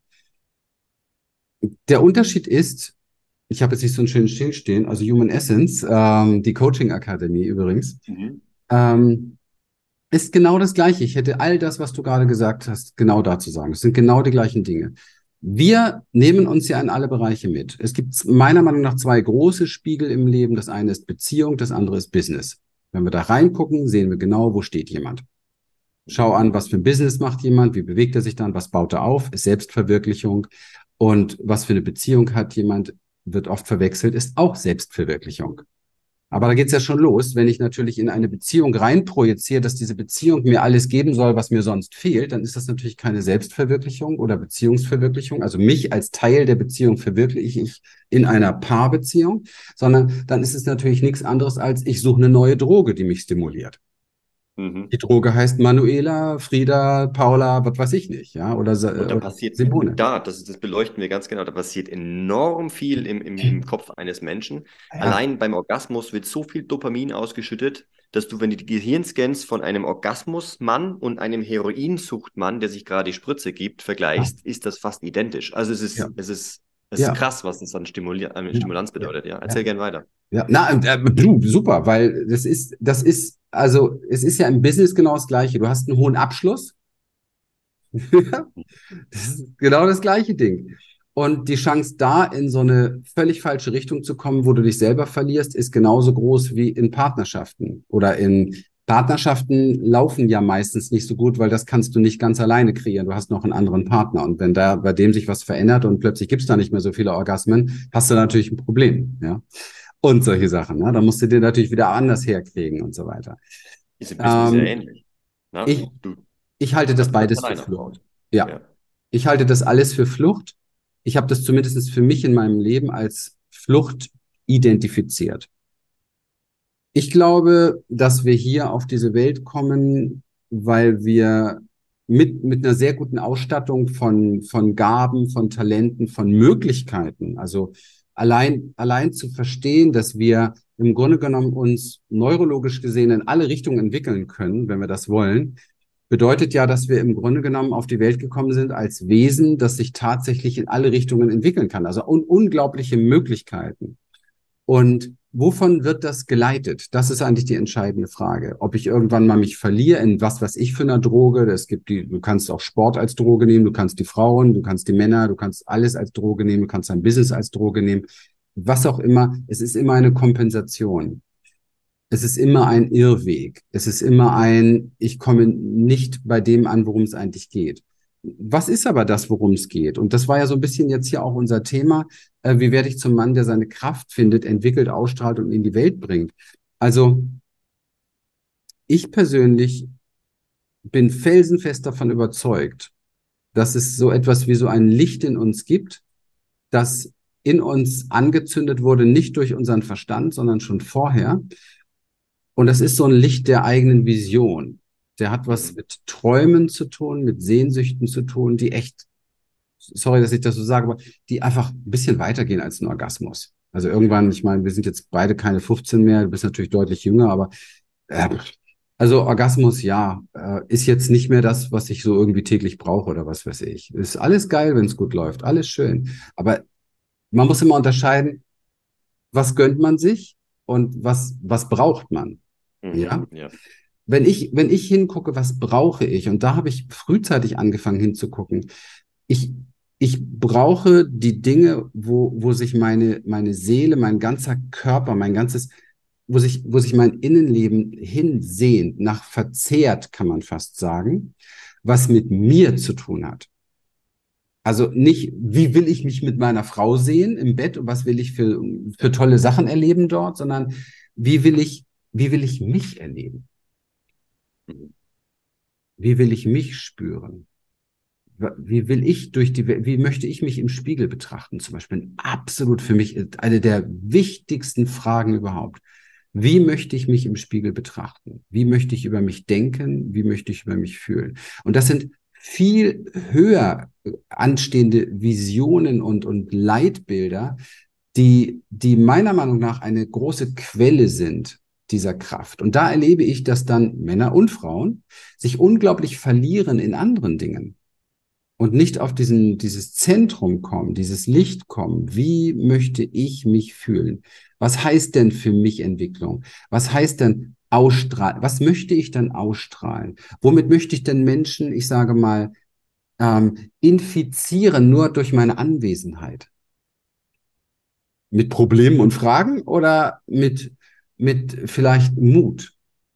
Der Unterschied ist, ich habe jetzt nicht so einen schönen Schild stehen, also Human Essence, ähm, die Coaching Akademie übrigens, Mhm. ähm, ist genau das Gleiche. Ich hätte all das, was du gerade gesagt hast, genau dazu sagen. Es sind genau die gleichen Dinge. Wir nehmen uns ja in alle Bereiche mit. Es gibt meiner Meinung nach zwei große Spiegel im Leben. Das eine ist Beziehung, das andere ist Business. Wenn wir da reingucken, sehen wir genau, wo steht jemand. Schau an, was für ein Business macht jemand, wie bewegt er sich dann, was baut er auf, ist Selbstverwirklichung. Und was für eine Beziehung hat jemand, wird oft verwechselt, ist auch Selbstverwirklichung. Aber da geht's ja schon los, wenn ich natürlich in eine Beziehung reinprojiziere, dass diese Beziehung mir alles geben soll, was mir sonst fehlt, dann ist das natürlich keine Selbstverwirklichung oder Beziehungsverwirklichung. Also mich als Teil der Beziehung verwirkliche ich in einer Paarbeziehung, sondern dann ist es natürlich nichts anderes als, ich suche eine neue Droge, die mich stimuliert. Mhm. Die Droge heißt Manuela, Frieda, Paula, was weiß ich nicht, ja, oder, Sa- Und da oder passiert, Simone. da, das, das beleuchten wir ganz genau, da passiert enorm viel im, im, im Kopf eines Menschen. Ja, Allein beim Orgasmus wird so viel Dopamin ausgeschüttet, dass du, wenn du die Gehirnscans von einem Orgasmusmann und einem Heroinsuchtmann, der sich gerade die Spritze gibt, ja, vergleichst, ist das fast identisch. Also es ja, ist, es ist, es ist ja, krass, was das an Stimuli an ja, Stimulanz ja. bedeutet. Ja, Ja. erzähl gern weiter. Ja, na, äh, du, super, weil das ist, das ist, also es ist ja im Business genau das Gleiche. Du hast einen hohen Abschluss. Das ist genau das gleiche Ding. Und die Chance da in so eine völlig falsche Richtung zu kommen, wo du dich selber verlierst, ist genauso groß wie in Partnerschaften. Oder in Partnerschaften laufen ja meistens nicht so gut, weil das kannst du nicht ganz alleine kreieren. Du hast noch einen anderen Partner. Und wenn da bei dem sich was verändert und plötzlich gibt's da nicht mehr so viele Orgasmen, hast du natürlich ein Problem. Ja. und solche Sachen. Ne? Da musst du dir natürlich wieder anders herkriegen und so weiter. Ist im Business sehr Ähm, ähnlich. Na, ich, du ich halte das kannst einen beides für Kanal Flucht. aufbauen. Ja, Ja. ich halte das alles für Flucht. Ich habe das zumindest für mich in meinem Leben als Flucht identifiziert. Ich glaube, dass wir hier auf diese Welt kommen, weil wir mit, mit einer sehr guten Ausstattung von, von Gaben, von Talenten, von Möglichkeiten, also allein, allein zu verstehen, dass wir im Grunde genommen uns neurologisch gesehen in alle Richtungen entwickeln können, wenn wir das wollen, bedeutet ja, dass wir im Grunde genommen auf die Welt gekommen sind als Wesen, das sich tatsächlich in alle Richtungen entwickeln kann. Also un unglaubliche Möglichkeiten. Und wovon wird das geleitet? Das ist eigentlich die entscheidende Frage. Ob ich irgendwann mal mich verliere in was weiß ich für eine Droge. Es gibt die, du kannst auch Sport als Droge nehmen, du kannst die Frauen, du kannst die Männer, du kannst alles als Droge nehmen, du kannst dein Business als Droge nehmen. Was auch immer. Es ist immer eine Kompensation. Es ist immer ein Irrweg. Es ist immer ein, ich komme nicht bei dem an, worum es eigentlich geht. Was ist aber das, worum es geht? Und das war ja so ein bisschen jetzt hier auch unser Thema. Äh, wie werde ich zum Mann, der seine Kraft findet, entwickelt, ausstrahlt und in die Welt bringt? Also ich persönlich bin felsenfest davon überzeugt, dass es so etwas wie so ein Licht in uns gibt, das in uns angezündet wurde, nicht durch unseren Verstand, sondern schon vorher. Und das ist so ein Licht der eigenen Vision. Der hat was Mhm. mit Träumen zu tun, mit Sehnsüchten zu tun, die echt, sorry, dass ich das so sage, aber die einfach ein bisschen weitergehen als ein Orgasmus. Also irgendwann, ich meine, wir sind jetzt beide keine fünfzehn mehr, du bist natürlich deutlich jünger, aber äh, also Orgasmus, ja, äh, ist jetzt nicht mehr das, was ich so irgendwie täglich brauche oder was weiß ich. Ist alles geil, wenn es gut läuft, alles schön. Aber man muss immer unterscheiden, was gönnt man sich und was, was braucht man? Ja. Mhm. Ja. Wenn ich, wenn ich hingucke, was brauche ich? Und da habe ich frühzeitig angefangen hinzugucken. Ich, ich brauche die Dinge, wo, wo sich meine, meine Seele, mein ganzer Körper, mein ganzes, wo sich, wo sich mein Innenleben hinsehnt, nach verzehrt, kann man fast sagen, was mit mir zu tun hat. Also nicht, wie will ich mich mit meiner Frau sehen im Bett und was will ich für, für tolle Sachen erleben dort, sondern wie will ich, wie will ich mich erleben? Mhm. Wie will ich mich spüren? Wie will ich durch die, wie möchte ich mich im Spiegel betrachten? Zum Beispiel absolut für mich eine der wichtigsten Fragen überhaupt. Wie möchte ich mich im Spiegel betrachten? Wie möchte ich über mich denken? Wie möchte ich über mich fühlen? Und das sind viel höher anstehende Visionen und, und Leitbilder, die, die meiner Meinung nach eine große Quelle sind dieser Kraft. Und da erlebe ich, dass dann Männer und Frauen sich unglaublich verlieren in anderen Dingen und nicht auf diesen, dieses Zentrum kommen, dieses Licht kommen. Wie möchte ich mich fühlen? Was heißt denn für mich Entwicklung? Was heißt denn ausstrahlen? Was möchte ich denn ausstrahlen? Womit möchte ich denn Menschen, ich sage mal, ähm, infizieren nur durch meine Anwesenheit? Mit Problemen und Fragen oder mit, mit vielleicht Mut,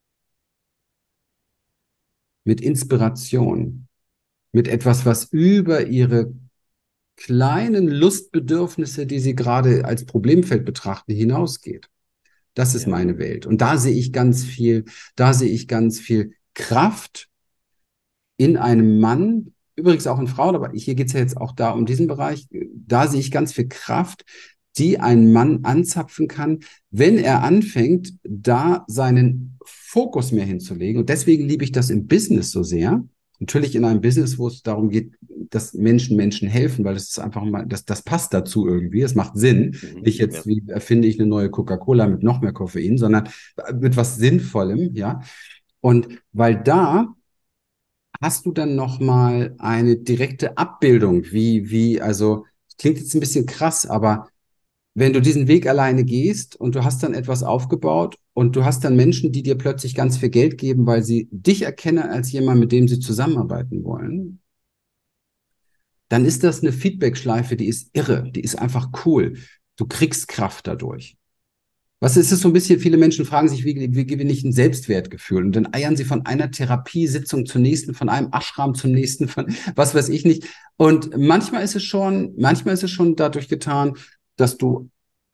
mit Inspiration, mit etwas, was über ihre kleinen Lustbedürfnisse, die sie gerade als Problemfeld betrachten, hinausgeht. Das ist Ja. meine Welt. Und da sehe ich ganz viel, da sehe ich ganz viel Kraft in einem Mann, übrigens auch in Frauen, aber hier geht es ja jetzt auch da um diesen Bereich, da sehe ich ganz viel Kraft, die ein Mann anzapfen kann, wenn er anfängt, da seinen Fokus mehr hinzulegen. Und deswegen liebe ich das im Business so sehr. Natürlich in einem Business, wo es darum geht, dass Menschen Menschen helfen, weil das ist einfach mal, das, das passt dazu irgendwie, es macht Sinn. Mhm. Nicht jetzt, Ja. wie erfinde ich eine neue Coca-Cola mit noch mehr Koffein, sondern mit was Sinnvollem, ja. Und weil da hast du dann noch mal eine direkte Abbildung, wie, wie, also, klingt jetzt ein bisschen krass, aber wenn du diesen Weg alleine gehst und du hast dann etwas aufgebaut und du hast dann Menschen, die dir plötzlich ganz viel Geld geben, weil sie dich erkennen als jemand, mit dem sie zusammenarbeiten wollen, dann ist das eine Feedback-Schleife, die ist irre, die ist einfach cool. Du kriegst Kraft dadurch. Was ist es so ein bisschen, viele Menschen fragen sich, wie, wie gewinne ich ein Selbstwertgefühl? Und dann eiern sie von einer Therapiesitzung zur nächsten, von einem Ashram zum nächsten, von was weiß ich nicht. Und manchmal ist es schon, manchmal ist es schon dadurch getan, dass du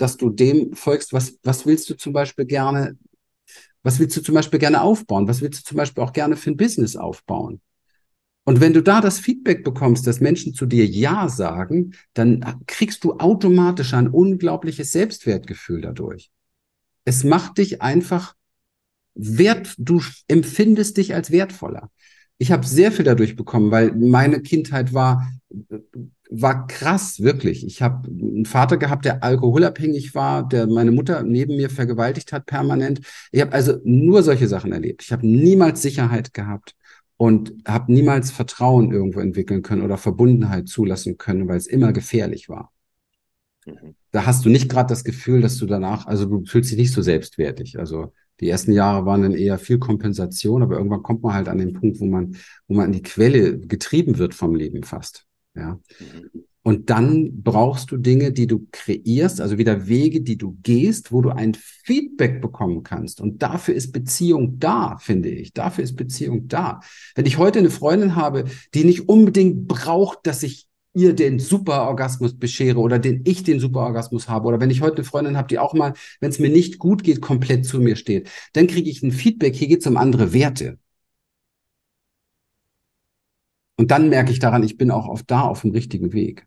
dass du dem folgst, was, was willst du zum Beispiel gerne, was willst du zum Beispiel gerne aufbauen? Was willst du zum Beispiel auch gerne für ein Business aufbauen? Und wenn du da das Feedback bekommst, dass Menschen zu dir Ja sagen, dann kriegst du automatisch ein unglaubliches Selbstwertgefühl dadurch. Es macht dich einfach wert, du empfindest dich als wertvoller. Ich habe sehr viel dadurch bekommen, weil meine Kindheit war, war krass, wirklich. Ich habe einen Vater gehabt, der alkoholabhängig war, der meine Mutter neben mir vergewaltigt hat permanent. Ich habe also nur solche Sachen erlebt. Ich habe niemals Sicherheit gehabt und habe niemals Vertrauen irgendwo entwickeln können oder Verbundenheit zulassen können, weil es immer gefährlich war. Mhm. Da hast du nicht gerade das Gefühl, dass du danach, also du fühlst dich nicht so selbstwertig. Also die ersten Jahre waren dann eher viel Kompensation, aber irgendwann kommt man halt an den Punkt, wo man, wo man in die Quelle getrieben wird vom Leben fast. Ja. Mhm. Und dann brauchst du Dinge, die du kreierst, also wieder Wege, die du gehst, wo du ein Feedback bekommen kannst. Und dafür ist Beziehung da, finde ich. Dafür ist Beziehung da. Wenn ich heute eine Freundin habe, die nicht unbedingt braucht, dass ich ihr den Superorgasmus beschere oder den ich den Superorgasmus habe, oder wenn ich heute eine Freundin habe, die auch mal, wenn es mir nicht gut geht, komplett zu mir steht, dann kriege ich ein Feedback, hier geht es um andere Werte. Und dann merke ich daran, ich bin auch auf da auf dem richtigen Weg.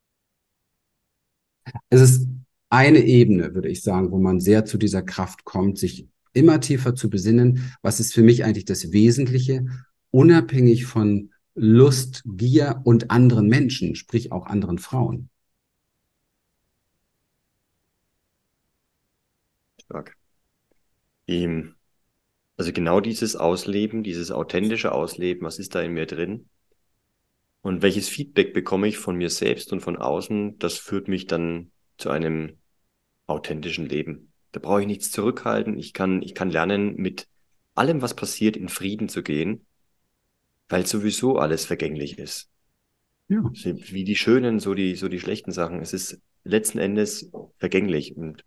Es ist eine Ebene, würde ich sagen, wo man sehr zu dieser Kraft kommt, sich immer tiefer zu besinnen, was ist für mich eigentlich das Wesentliche, unabhängig von Lust, Gier und anderen Menschen, sprich auch anderen Frauen. Stark. Ähm, Also genau dieses Ausleben, dieses authentische Ausleben, was ist da in mir drin? Und welches Feedback bekomme ich von mir selbst und von außen, das führt mich dann zu einem authentischen Leben. Da brauche ich nichts zurückhalten. Ich kann, ich kann lernen, mit allem, was passiert, in Frieden zu gehen, weil sowieso alles vergänglich ist. Ja, Wie die schönen, so die, so die schlechten Sachen. Es ist letzten Endes vergänglich. Und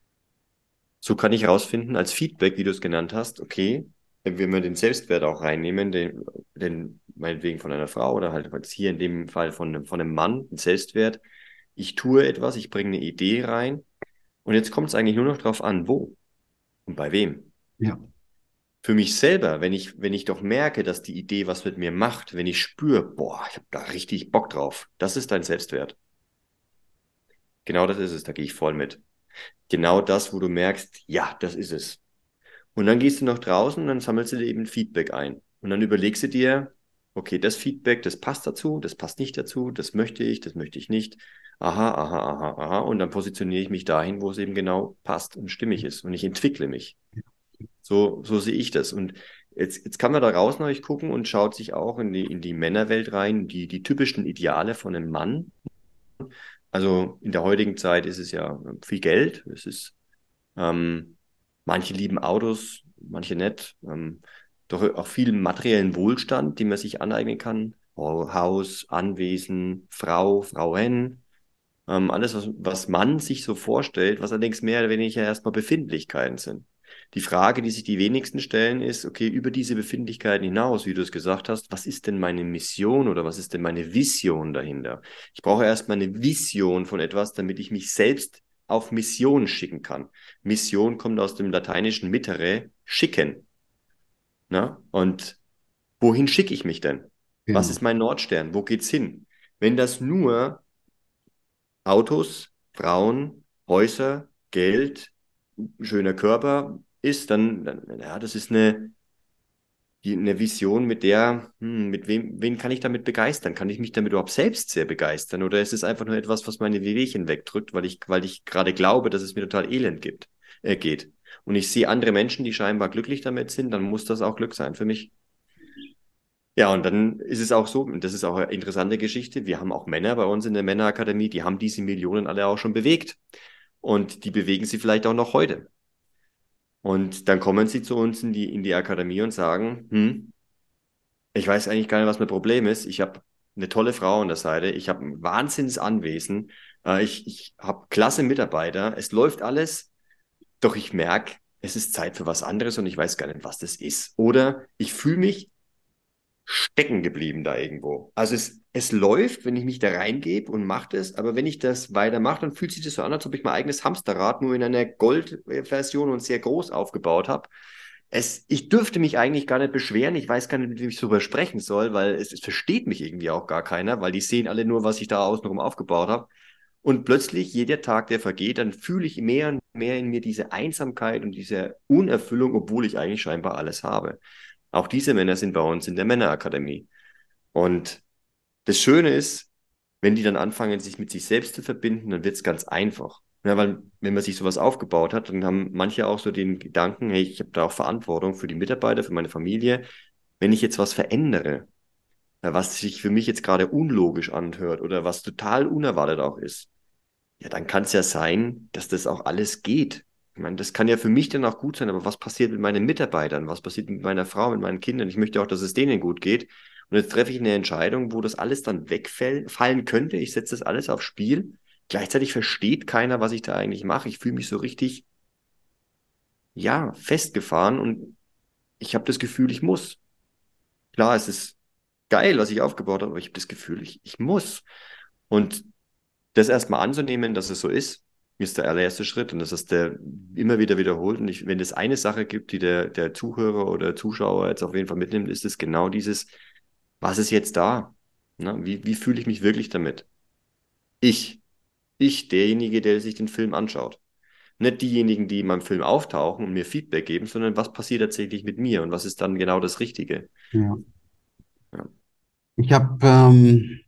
so kann ich herausfinden, als Feedback, wie du es genannt hast, okay, wenn wir den Selbstwert auch reinnehmen, den, den meinetwegen von einer Frau oder halt jetzt hier in dem Fall von, von einem Mann, den Selbstwert, ich tue etwas, ich bringe eine Idee rein und jetzt kommt es eigentlich nur noch drauf an, wo und bei wem. ja, Für mich selber, wenn ich, wenn ich doch merke, dass die Idee was mit mir macht, wenn ich spüre, boah, ich habe da richtig Bock drauf, das ist dein Selbstwert. Genau das ist es, da gehe ich voll mit. Genau das, wo du merkst, ja, das ist es. Und dann gehst du noch draußen und dann sammelst du dir eben Feedback ein. Und dann überlegst du dir, okay, das Feedback, das passt dazu, das passt nicht dazu, das möchte ich, das möchte ich nicht. Aha, aha, aha, aha. Und dann positioniere ich mich dahin, wo es eben genau passt und stimmig ist. Und ich entwickle mich. So, so sehe ich das. Und jetzt, jetzt kann man da raus nach euch gucken und schaut sich auch in die, in die Männerwelt rein, die, die typischen Ideale von einem Mann. Also in der heutigen Zeit ist es ja viel Geld. Es ist, ähm, manche lieben Autos, manche nicht. Ähm, doch auch viel materiellen Wohlstand, den man sich aneignen kann. Haus, Anwesen, Frau, Frauen. Ähm, alles, was, was man sich so vorstellt, was allerdings mehr oder weniger erstmal Befindlichkeiten sind. Die Frage, die sich die wenigsten stellen, ist, okay, über diese Befindlichkeiten hinaus, wie du es gesagt hast, was ist denn meine Mission oder was ist denn meine Vision dahinter? Ich brauche erstmal eine Vision von etwas, damit ich mich selbst auf Mission schicken kann. Mission kommt aus dem lateinischen mittere, schicken. Na? Und wohin schicke ich mich denn? Was genau. ist mein Nordstern? Wo geht's hin? Wenn das nur Autos, Frauen, Häuser, Geld, schöner Körper ist, dann, dann ja, das ist eine, die, eine Vision, mit der, hm, mit wem, wen kann ich damit begeistern? Kann ich mich damit überhaupt selbst sehr begeistern? Oder ist es einfach nur etwas, was meine Wehwehchen wegdrückt, weil ich, weil ich gerade glaube, dass es mir total elend gibt, äh, geht? Und ich sehe andere Menschen, die scheinbar glücklich damit sind, dann muss das auch Glück sein für mich. Ja, und dann ist es auch so, und das ist auch eine interessante Geschichte, wir haben auch Männer bei uns in der Männerakademie, die haben diese Millionen alle auch schon bewegt. Und die bewegen sie vielleicht auch noch heute. Und dann kommen sie zu uns in die, in die Akademie und sagen, hm, ich weiß eigentlich gar nicht, was mein Problem ist. Ich habe eine tolle Frau an der Seite, ich habe ein Wahnsinnsanwesen, äh, ich, ich habe klasse Mitarbeiter, es läuft alles, doch ich merke, es ist Zeit für was anderes und ich weiß gar nicht, was das ist. Oder ich fühle mich stecken geblieben da irgendwo. Also es, es läuft, wenn ich mich da reingebe und mache das, aber wenn ich das weitermache, dann fühlt sich das so an, als ob ich mein eigenes Hamsterrad nur in einer Gold-Version und sehr groß aufgebaut habe. Es, ich dürfte mich eigentlich gar nicht beschweren. Ich weiß gar nicht, mit wem ich darüber sprechen soll, weil es, es versteht mich irgendwie auch gar keiner, weil die sehen alle nur, was ich da außenrum aufgebaut habe. Und plötzlich, jeder Tag, der vergeht, dann fühle ich mehr und mehr in mir diese Einsamkeit und diese Unerfüllung, obwohl ich eigentlich scheinbar alles habe. Auch diese Männer sind bei uns in der Männerakademie. Und das Schöne ist, wenn die dann anfangen, sich mit sich selbst zu verbinden, dann wird es ganz einfach. Ja, weil wenn man sich sowas aufgebaut hat, dann haben manche auch so den Gedanken, hey, ich habe da auch Verantwortung für die Mitarbeiter, für meine Familie. Wenn ich jetzt was verändere, ja, was sich für mich jetzt gerade unlogisch anhört oder was total unerwartet auch ist, ja, dann kann es ja sein, dass das auch alles geht. Ich meine, das kann ja für mich dann auch gut sein, aber was passiert mit meinen Mitarbeitern? Was passiert mit meiner Frau, mit meinen Kindern? Ich möchte auch, dass es denen gut geht. Und jetzt treffe ich eine Entscheidung, wo das alles dann wegfallen könnte. Ich setze das alles aufs Spiel. Gleichzeitig versteht keiner, was ich da eigentlich mache. Ich fühle mich so richtig, ja, festgefahren und ich habe das Gefühl, ich muss. Klar, es ist geil, was ich aufgebaut habe, aber ich habe das Gefühl, ich, ich muss. Und das erstmal anzunehmen, dass es so ist, ist der allererste Schritt und das ist der immer wieder wiederholt. Und ich, wenn es eine Sache gibt, die der, der Zuhörer oder Zuschauer jetzt auf jeden Fall mitnimmt, ist es genau dieses, was ist jetzt da? Na, wie, wie fühle ich mich wirklich damit? Ich, ich, derjenige, der sich den Film anschaut. Nicht diejenigen, die in meinem Film auftauchen und mir Feedback geben, sondern was passiert tatsächlich mit mir und was ist dann genau das Richtige? Ja. Ja. Ich habe, ähm,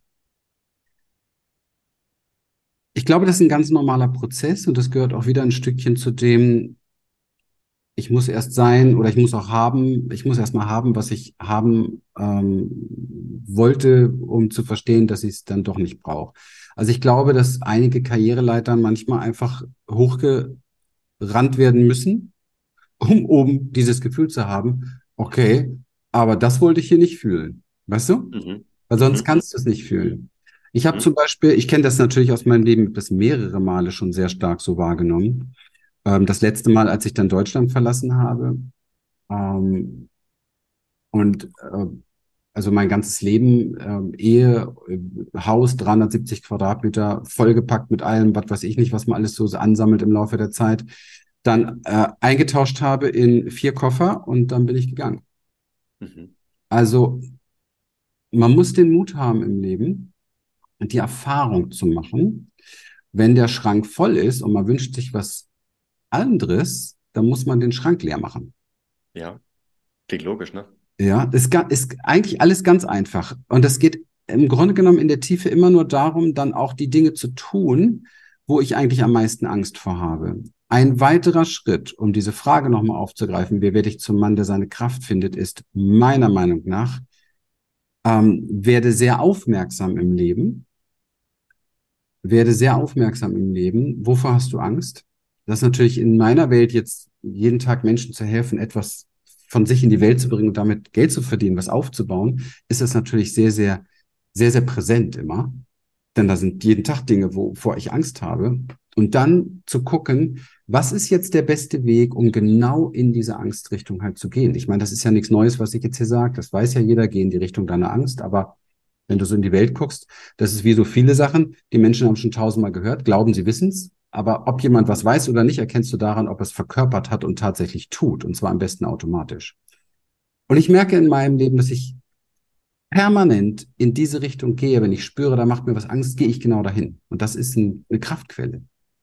ich glaube, das ist ein ganz normaler Prozess und das gehört auch wieder ein Stückchen zu dem, ich muss erst sein oder ich muss auch haben, ich muss erst mal haben, was ich haben ähm, wollte, um zu verstehen, dass ich es dann doch nicht brauche. Also ich glaube, dass einige Karriereleitern manchmal einfach hochgerannt werden müssen, um oben dieses Gefühl zu haben, okay, aber das wollte ich hier nicht fühlen. Weißt du? Mhm. Weil sonst Mhm. kannst du es nicht fühlen. Ich habe Mhm. zum Beispiel, ich kenne das natürlich aus meinem Leben, das mehrere Male schon sehr stark so wahrgenommen. Ähm, das letzte Mal, als ich dann Deutschland verlassen habe, ähm, und äh, also mein ganzes Leben, ähm, Ehe, äh, Haus, dreihundertsiebzig Quadratmeter, vollgepackt mit allem, was weiß ich nicht, was man alles so ansammelt im Laufe der Zeit, dann äh, eingetauscht habe in vier Koffer und dann bin ich gegangen. Mhm. Also man muss den Mut haben im Leben, die Erfahrung zu machen, wenn der Schrank voll ist und man wünscht sich was anderes, dann muss man den Schrank leer machen. Ja, klingt logisch, ne? Ja, ist, ga- ist eigentlich alles ganz einfach. Und es geht im Grunde genommen in der Tiefe immer nur darum, dann auch die Dinge zu tun, wo ich eigentlich am meisten Angst vor habe. Ein weiterer Schritt, um diese Frage nochmal aufzugreifen, wie werde ich zum Mann, der seine Kraft findet, ist meiner Meinung nach, ähm, werde sehr aufmerksam im Leben, werde sehr aufmerksam im Leben. Wovor hast du Angst? Das ist natürlich in meiner Welt jetzt jeden Tag Menschen zu helfen, etwas von sich in die Welt zu bringen und damit Geld zu verdienen, was aufzubauen, ist das natürlich sehr, sehr, sehr, sehr präsent immer. Denn da sind jeden Tag Dinge, wovor ich Angst habe. Und dann zu gucken, was ist jetzt der beste Weg, um genau in diese Angstrichtung halt zu gehen? Ich meine, das ist ja nichts Neues, was ich jetzt hier sage. Das weiß ja jeder, geh in die Richtung deiner Angst. Aber wenn du so in die Welt guckst, das ist wie so viele Sachen. Die Menschen haben schon tausendmal gehört, glauben, sie wissen es. Aber ob jemand was weiß oder nicht, erkennst du daran, ob er es verkörpert hat und tatsächlich tut. Und zwar am besten automatisch. Und ich merke in meinem Leben, dass ich permanent in diese Richtung gehe. Wenn ich spüre, da macht mir was Angst, gehe ich genau dahin. Und das ist ein, eine Kraftquelle.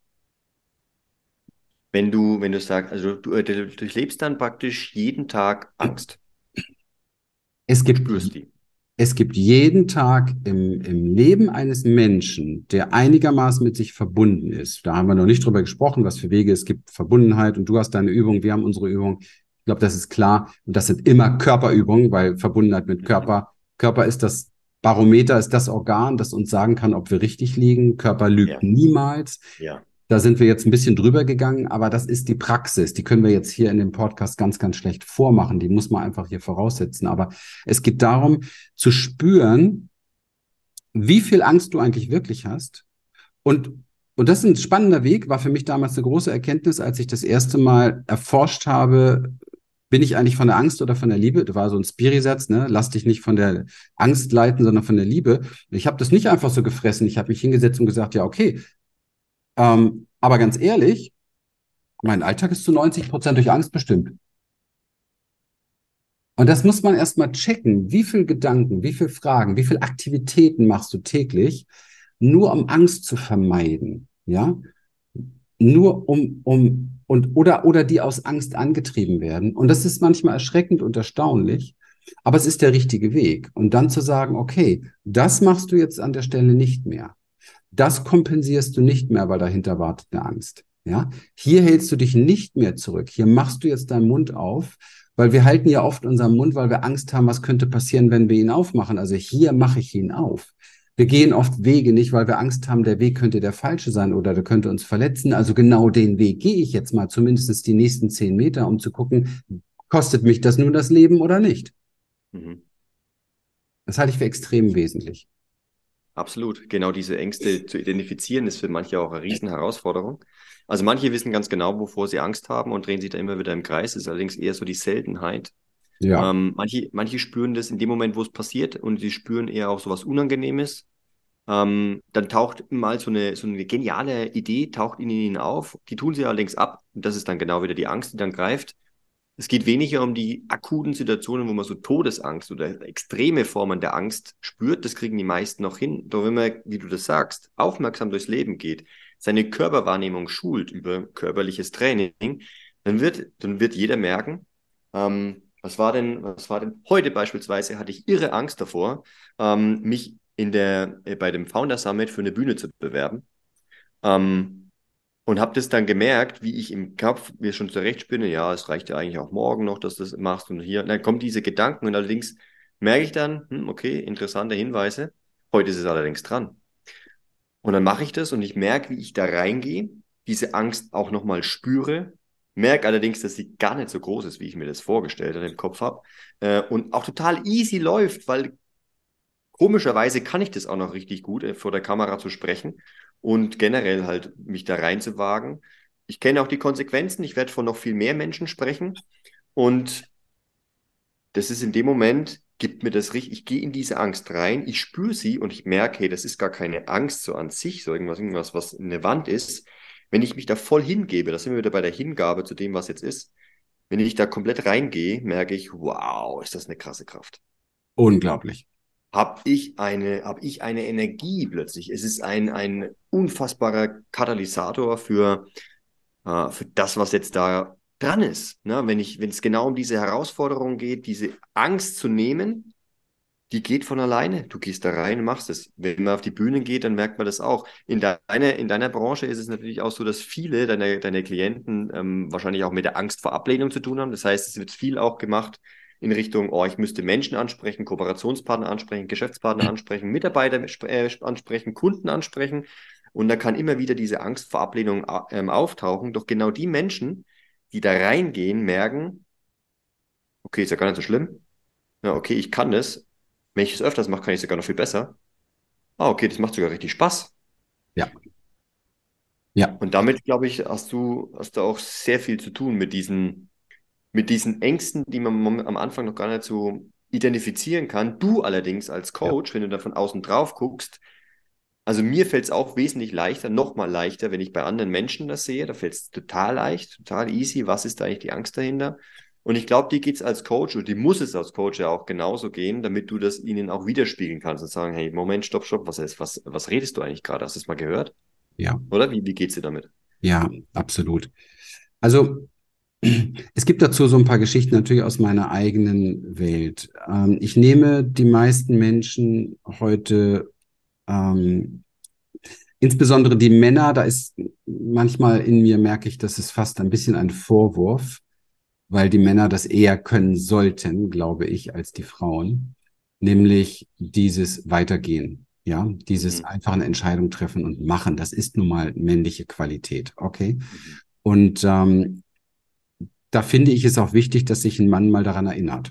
Wenn du, wenn du sagst, also du, äh, du durchlebst dann praktisch jeden Tag Angst Es und gibt, spürst die. es gibt jeden Tag im, im Leben eines Menschen, der einigermaßen mit sich verbunden ist. Da haben wir noch nicht drüber gesprochen, was für Wege es gibt, Verbundenheit. Und du hast deine Übung, wir haben unsere Übung. Ich glaube, das ist klar. Und das sind immer Körperübungen, weil Verbundenheit mit Mhm. Körper, Körper ist das Barometer, ist das Organ, das uns sagen kann, ob wir richtig liegen. Körper lügt Ja, niemals. ja. Da sind wir jetzt ein bisschen drüber gegangen, aber das ist die Praxis. Die können wir jetzt hier in dem Podcast ganz, ganz schlecht vormachen. Die muss man einfach hier voraussetzen. Aber es geht darum, zu spüren, wie viel Angst du eigentlich wirklich hast. Und, und das ist ein spannender Weg, war für mich damals eine große Erkenntnis, als ich das erste Mal erforscht habe, Bin ich eigentlich von der Angst oder von der Liebe? Das war so ein Spiri-Satz, ne? Lass dich nicht von der Angst leiten, sondern von der Liebe. Ich habe das nicht einfach so gefressen. Ich habe mich hingesetzt und gesagt, ja, okay. Ähm, aber ganz ehrlich, mein Alltag ist zu neunzig Prozent durch Angst bestimmt. Und das muss man erstmal checken. Wie viel Gedanken, wie viel Fragen, wie viel Aktivitäten machst du täglich, nur um Angst zu vermeiden? Ja? Nur um, um, und, oder, oder die aus Angst angetrieben werden. Und das ist manchmal erschreckend und erstaunlich, aber es ist der richtige Weg. Und dann zu sagen, okay, das machst du jetzt an der Stelle nicht mehr. Das kompensierst du nicht mehr, weil dahinter wartet eine Angst. Ja, hier hältst du dich nicht mehr zurück. Hier machst du jetzt deinen Mund auf, weil wir halten ja oft unseren Mund, weil wir Angst haben, was könnte passieren, wenn wir ihn aufmachen. Also hier mache ich ihn auf. Wir gehen oft Wege nicht, weil wir Angst haben, der Weg könnte der falsche sein oder der könnte uns verletzen. Also genau den Weg gehe ich jetzt mal, zumindest die nächsten zehn Meter, um zu gucken, kostet mich das nun das Leben oder nicht. Mhm. Das halte ich für extrem wesentlich. Absolut. Genau diese Ängste zu identifizieren, ist für manche auch eine Riesenherausforderung. Also manche wissen ganz genau, wovor sie Angst haben und drehen sich da immer wieder im Kreis. Das ist allerdings eher so die Seltenheit. Ja, Ähm, manche, manche spüren das in dem Moment, wo es passiert, und sie spüren eher auch so was Unangenehmes. Ähm, dann taucht mal so eine, so eine geniale Idee, taucht in ihnen auf. Die tun sie allerdings ab. Und das ist dann genau wieder die Angst, die dann greift. Es geht weniger um die akuten Situationen, wo man so Todesangst oder extreme Formen der Angst spürt. Das kriegen die meisten noch hin. Doch wenn man, wie du das sagst, aufmerksam durchs Leben geht, seine Körperwahrnehmung schult über körperliches Training, dann wird, dann wird jeder merken, ähm, was war denn, was war denn heute beispielsweise, hatte ich irre Angst davor, ähm, mich in der, äh, bei dem Founder Summit für eine Bühne zu bewerben. Ähm, und habe das dann gemerkt, wie ich im Kopf mir schon zurechtspinne, ja, es reicht ja eigentlich auch morgen noch, dass du das machst und hier. Und dann kommen diese Gedanken und allerdings merke ich dann, hm, okay, interessante Hinweise. Heute ist es allerdings dran. Und dann mache ich das und ich merke, wie ich da reingehe, diese Angst auch nochmal spüre, merke allerdings, dass sie gar nicht so groß ist, wie ich mir das vorgestellt und im Kopf habe. Äh, und auch total easy läuft, weil komischerweise kann ich das auch noch richtig gut, äh, vor der Kamera zu sprechen und generell halt mich da reinzuwagen. Ich kenne auch die Konsequenzen. Ich werde von noch viel mehr Menschen sprechen. Und das ist in dem Moment, gibt mir das richtig, ich gehe in diese Angst rein, ich spüre sie und ich merke, hey, das ist gar keine Angst so an sich, so irgendwas, irgendwas, was eine Wand ist. Wenn ich mich da voll hingebe, da sind wir wieder bei der Hingabe zu dem, was jetzt ist. Wenn ich da komplett reingehe, merke ich, wow, ist das eine krasse Kraft. unglaublich. Habe ich eine, hab ich eine Energie plötzlich. Es ist ein, ein unfassbarer Katalysator für, äh, für das, was jetzt da dran ist. Ne? Wenn ich, wenn es genau um diese Herausforderung geht, diese Angst zu nehmen, die geht von alleine. Du gehst da rein und machst es. Wenn man auf die Bühnen geht, dann merkt man das auch. In deiner, in deiner Branche ist es natürlich auch so, dass viele deiner, deiner Klienten ähm, wahrscheinlich auch mit der Angst vor Ablehnung zu tun haben. Das heißt, es wird viel auch gemacht in Richtung, oh, ich müsste Menschen ansprechen, Kooperationspartner ansprechen, Geschäftspartner ansprechen, Mitarbeiter äh, ansprechen, Kunden ansprechen. Und da kann immer wieder diese Angst vor Ablehnung ähm, auftauchen. Doch genau die Menschen, die da reingehen, merken, okay, ist ja gar nicht so schlimm. Ja, okay, ich kann das. Wenn ich es öfters mache, kann ich es sogar noch viel besser. Ah, okay, das macht sogar richtig Spaß. Ja, ja. Und damit, glaube ich, hast du, hast du auch sehr viel zu tun mit diesen, mit diesen Ängsten, die man mom- am Anfang noch gar nicht so identifizieren kann. Du allerdings als Ja. Coach, wenn du da von außen drauf guckst, also mir fällt es auch wesentlich leichter, noch mal leichter, wenn ich bei anderen Menschen das sehe. Da fällt es total leicht, total easy. Was ist da eigentlich die Angst dahinter? Und ich glaube, die geht es als Coach und die muss es als Coach ja auch genauso gehen, damit du das ihnen auch widerspiegeln kannst und sagen, hey, Moment, stopp, stopp, was ist, was, was redest du eigentlich gerade? Hast du es mal gehört? Ja, Oder wie, wie geht's dir damit? ja, absolut. Also es gibt dazu so ein paar Geschichten natürlich aus meiner eigenen Welt. Ähm, ich nehme die meisten Menschen heute, ähm, insbesondere die Männer, da ist manchmal in mir, merke ich, das ist fast ein bisschen ein Vorwurf, weil die Männer das eher können sollten, glaube ich, als die Frauen, nämlich dieses Weitergehen. Ja, dieses Mhm. einfach eine Entscheidung treffen und machen. Das ist nun mal männliche Qualität. Okay. Mhm. Und ähm, da finde ich es auch wichtig, dass sich ein Mann mal daran erinnert.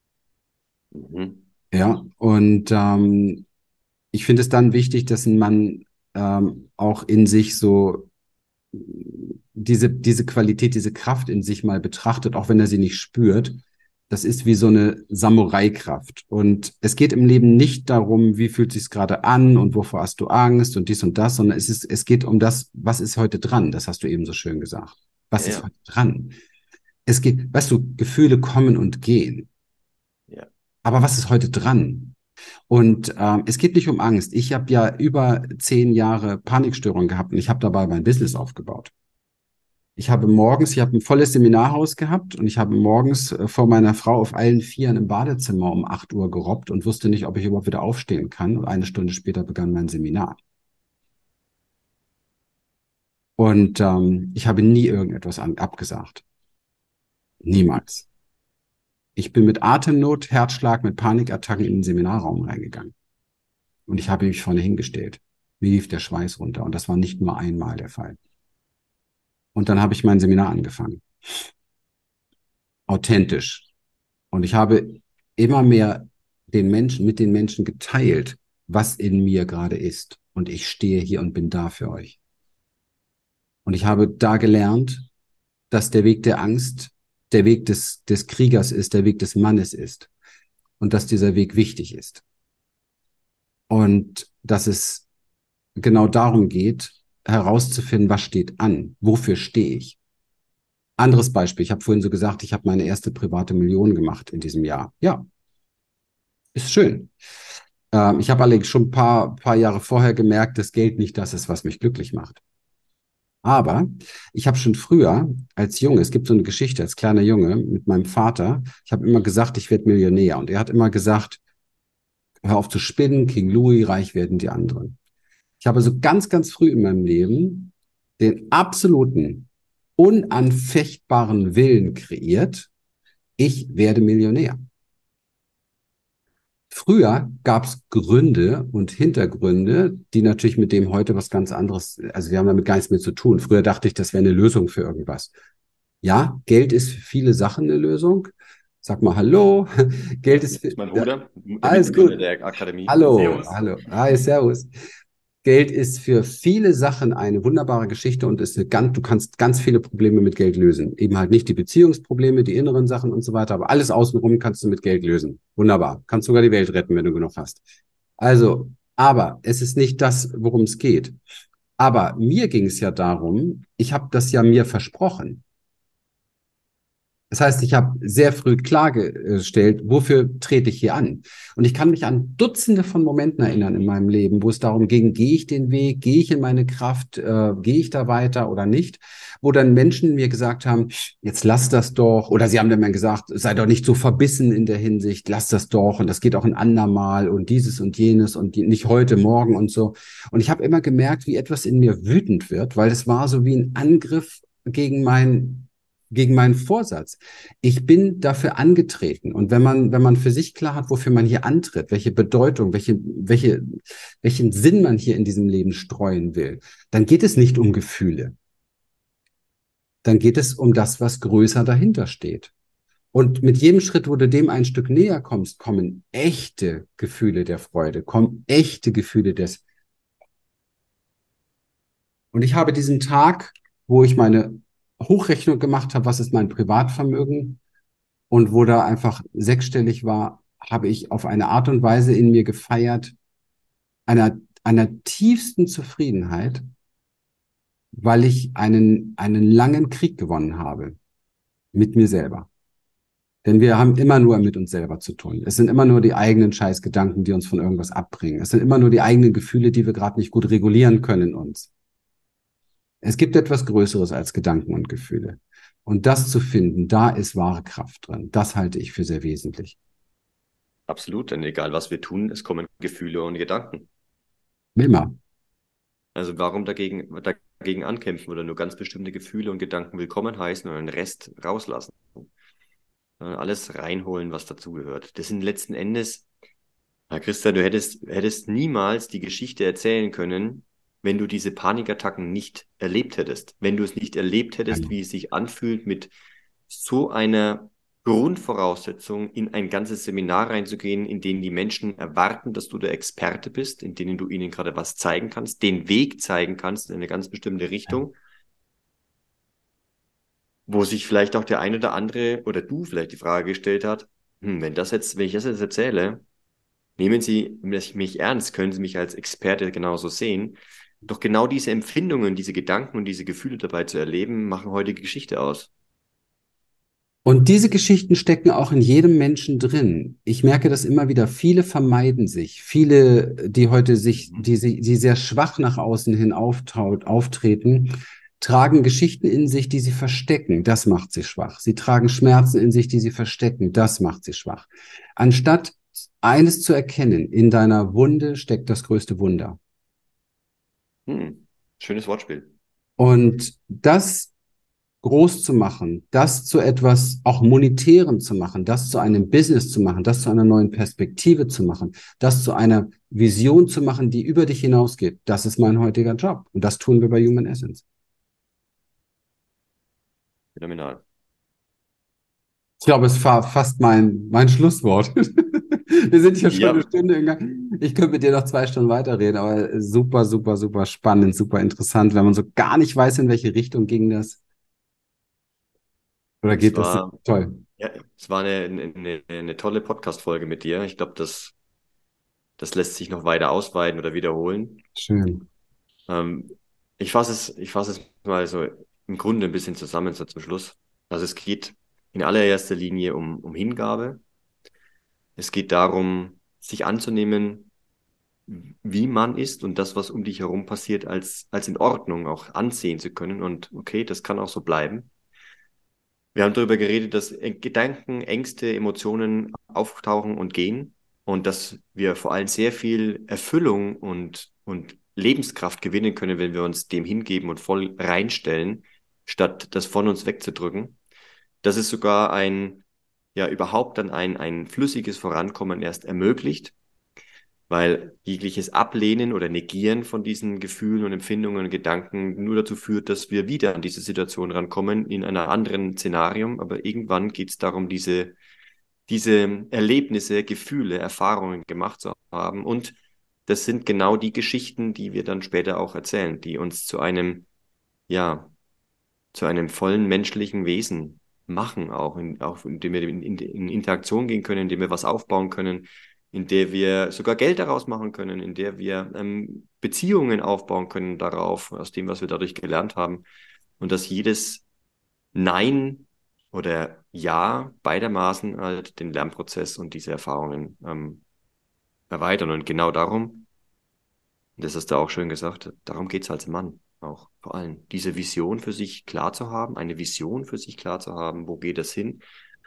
Mhm. Ja, und ähm, ich finde es dann wichtig, dass ein Mann ähm, auch in sich so diese, diese Qualität, diese Kraft in sich mal betrachtet, auch wenn er sie nicht spürt, das ist wie so eine Samurai-Kraft. Und es geht im Leben nicht darum, wie fühlt sich's gerade an und wovor hast du Angst und dies und das, sondern es ist, es geht um das, was ist heute dran? Das hast du eben so schön gesagt. Ja, Was ist ja, heute dran? Es geht, weißt du, Gefühle kommen und gehen. ja. Aber was ist heute dran? Und ähm, es geht nicht um Angst. Ich habe ja über zehn Jahre Panikstörung gehabt und ich habe dabei mein Business aufgebaut. Ich habe morgens, ich habe ein volles Seminarhaus gehabt und ich habe morgens äh, vor meiner Frau auf allen Vieren im Badezimmer um acht Uhr gerobbt und wusste nicht, ob ich überhaupt wieder aufstehen kann. Und eine Stunde später begann mein Seminar. Und ähm, ich habe nie irgendetwas an, abgesagt. Niemals. Ich bin mit Atemnot, Herzschlag, mit Panikattacken in den Seminarraum reingegangen. Und ich habe mich vorne hingestellt. Mir lief der Schweiß runter. Und das war nicht nur einmal der Fall. Und dann habe ich mein Seminar angefangen. Authentisch. Und ich habe immer mehr den Menschen, mit den Menschen geteilt, was in mir gerade ist. Und ich stehe hier und bin da für euch. Und ich habe da gelernt, dass der Weg der Angst der Weg des, des Kriegers ist, der Weg des Mannes ist. Und dass dieser Weg wichtig ist. Und dass es genau darum geht, herauszufinden, was steht an, wofür stehe ich. Anderes Beispiel, ich habe vorhin so gesagt, ich habe meine erste private Million gemacht in diesem Jahr. Ja, ist schön. Ähm, ich habe allerdings schon ein paar, paar Jahre vorher gemerkt, dass Geld nicht das ist, was mich glücklich macht. Aber ich habe schon früher als Junge, es gibt so eine Geschichte als kleiner Junge mit meinem Vater, ich habe immer gesagt, ich werde Millionär. Und er hat immer gesagt, hör auf zu spinnen, King Louis, reich werden die anderen. Ich habe so ganz, ganz früh in meinem Leben den absoluten, unanfechtbaren Willen kreiert, ich werde Millionär. Früher gab es Gründe und Hintergründe, die natürlich mit dem heute was ganz anderes, also wir haben damit gar nichts mehr zu tun. Früher dachte ich, das wäre eine Lösung für irgendwas. Ja, Geld ist für viele Sachen eine Lösung. Sag mal Hallo. Geld Ja, ist das für, ist mein ja, Bruder, der alles Mitbegründer gut. der Akademie. Hallo, Servus. hallo. Hi, servus. Geld ist für viele Sachen eine wunderbare Geschichte und ist eine ganz, du kannst ganz viele Probleme mit Geld lösen. Eben halt nicht die Beziehungsprobleme, die inneren Sachen und so weiter, aber alles außenrum kannst du mit Geld lösen. Wunderbar. Kannst sogar die Welt retten, wenn du genug hast. Also, aber es ist nicht das, worum es geht. Aber mir ging es ja darum, ich habe das ja mir versprochen. Das heißt, ich habe sehr früh klargestellt, wofür trete ich hier an? Und ich kann mich an Dutzende von Momenten erinnern in meinem Leben, wo es darum ging, gehe ich den Weg, gehe ich in meine Kraft, äh, gehe ich da weiter oder nicht? Wo dann Menschen mir gesagt haben, jetzt lass das doch. Oder sie haben dann mal gesagt, sei doch nicht so verbissen in der Hinsicht, lass das doch. Und das geht auch ein andermal und dieses und jenes und die, nicht heute, morgen und so. Und ich habe immer gemerkt, wie etwas in mir wütend wird, weil es war so wie ein Angriff gegen mein gegen meinen Vorsatz. Ich bin dafür angetreten. Und wenn man, wenn man für sich klar hat, wofür man hier antritt, welche Bedeutung, welche, welche, welchen Sinn man hier in diesem Leben streuen will, dann geht es nicht um Gefühle. Dann geht es um das, was größer dahinter steht. Und mit jedem Schritt, wo du dem ein Stück näher kommst, kommen echte Gefühle der Freude, kommen echte Gefühle des. Und ich habe diesen Tag, wo ich meine Hochrechnung gemacht habe, was ist mein Privatvermögen, und wo da einfach sechsstellig war, habe ich auf eine Art und Weise in mir gefeiert, einer, einer tiefsten Zufriedenheit, weil ich einen, einen langen Krieg gewonnen habe mit mir selber. Denn wir haben immer nur mit uns selber zu tun. Es sind immer nur die eigenen Scheißgedanken, die uns von irgendwas abbringen. Es sind immer nur die eigenen Gefühle, die wir gerade nicht gut regulieren können in uns. Es gibt etwas Größeres als Gedanken und Gefühle. Und das zu finden, da ist wahre Kraft drin. Das halte ich für sehr wesentlich. Absolut, denn egal was wir tun, es kommen Gefühle und Gedanken. Immer. Also warum dagegen, dagegen ankämpfen oder nur ganz bestimmte Gefühle und Gedanken willkommen heißen und den Rest rauslassen? Alles reinholen, was dazugehört. Das sind letzten Endes, Herr Christa, du hättest, hättest niemals die Geschichte erzählen können, wenn du diese Panikattacken nicht erlebt hättest. Wenn du es nicht erlebt hättest, Ja. wie es sich anfühlt, mit so einer Grundvoraussetzung in ein ganzes Seminar reinzugehen, in denen die Menschen erwarten, dass du der Experte bist, in denen du ihnen gerade was zeigen kannst, den Weg zeigen kannst in eine ganz bestimmte Richtung. wo sich vielleicht auch der ein oder andere oder du vielleicht die Frage gestellt hat, hm, wenn das jetzt, wenn ich das jetzt erzähle, nehmen Sie mich ernst, können Sie mich als Experte genauso sehen. Doch genau diese Empfindungen, diese Gedanken und diese Gefühle dabei zu erleben, machen heute die Geschichte aus. Und diese Geschichten stecken auch in jedem Menschen drin. Ich merke das immer wieder. Viele vermeiden sich. Viele, die heute sich, die, die sehr schwach nach außen hin auftaut, auftreten, tragen Geschichten in sich, die sie verstecken. Das macht sie schwach. Sie tragen Schmerzen in sich, die sie verstecken. Das macht sie schwach. Anstatt eines zu erkennen, in deiner Wunde steckt das größte Wunder. Hm, schönes Wortspiel. Und das groß zu machen, das zu etwas auch Monetären zu machen, das zu einem Business zu machen, das zu einer neuen Perspektive zu machen, das zu einer Vision zu machen, die über dich hinausgeht, das ist mein heutiger Job. Und das tun wir bei Human Essence. Phänomenal. Ich glaube, es war fast mein, mein Schlusswort. Wir sind hier schon Ja. eine Stunde gegangen. Ich könnte mit dir noch zwei Stunden weiterreden, aber super, super, super spannend, super interessant, wenn man so gar nicht weiß, in welche Richtung ging das. Oder geht Es war, das? Toll. ja, es war eine, eine, eine tolle Podcast-Folge mit dir. Ich glaube, das, das lässt sich noch weiter ausweiten oder wiederholen. Schön. Ähm, ich fasse es, ich fasse es mal so im Grunde ein bisschen zusammen so zum Schluss. Also es geht in allererster Linie um, um Hingabe. Es geht darum, sich anzunehmen, wie man ist und das, was um dich herum passiert, als, als in Ordnung auch ansehen zu können. Und okay, das kann auch so bleiben. Wir haben darüber geredet, dass Gedanken, Ängste, Emotionen auftauchen und gehen und dass wir vor allem sehr viel Erfüllung und, und Lebenskraft gewinnen können, wenn wir uns dem hingeben und voll reinstellen, statt das von uns wegzudrücken. Das ist sogar ein, ja, überhaupt dann ein, ein flüssiges Vorankommen erst ermöglicht, weil jegliches Ablehnen oder Negieren von diesen Gefühlen und Empfindungen und Gedanken nur dazu führt, dass wir wieder an diese Situation rankommen, in einer anderen Szenarium. Aber irgendwann geht es darum, diese, diese Erlebnisse, Gefühle, Erfahrungen gemacht zu haben. Und das sind genau die Geschichten, die wir dann später auch erzählen, die uns zu einem, ja, zu einem vollen menschlichen Wesen machen, auch, in, auch indem wir in, in, in Interaktion gehen können, indem wir was aufbauen können, in der wir sogar Geld daraus machen können, in der wir ähm, Beziehungen aufbauen können darauf, aus dem, was wir dadurch gelernt haben. Und dass jedes Nein oder Ja beidermaßen halt den Lernprozess und diese Erfahrungen ähm, erweitern. Und genau darum, das hast du auch schön gesagt, darum geht's als Mann auch vor allem. Diese Vision für sich klar zu haben, eine Vision für sich klar zu haben, wo geht das hin?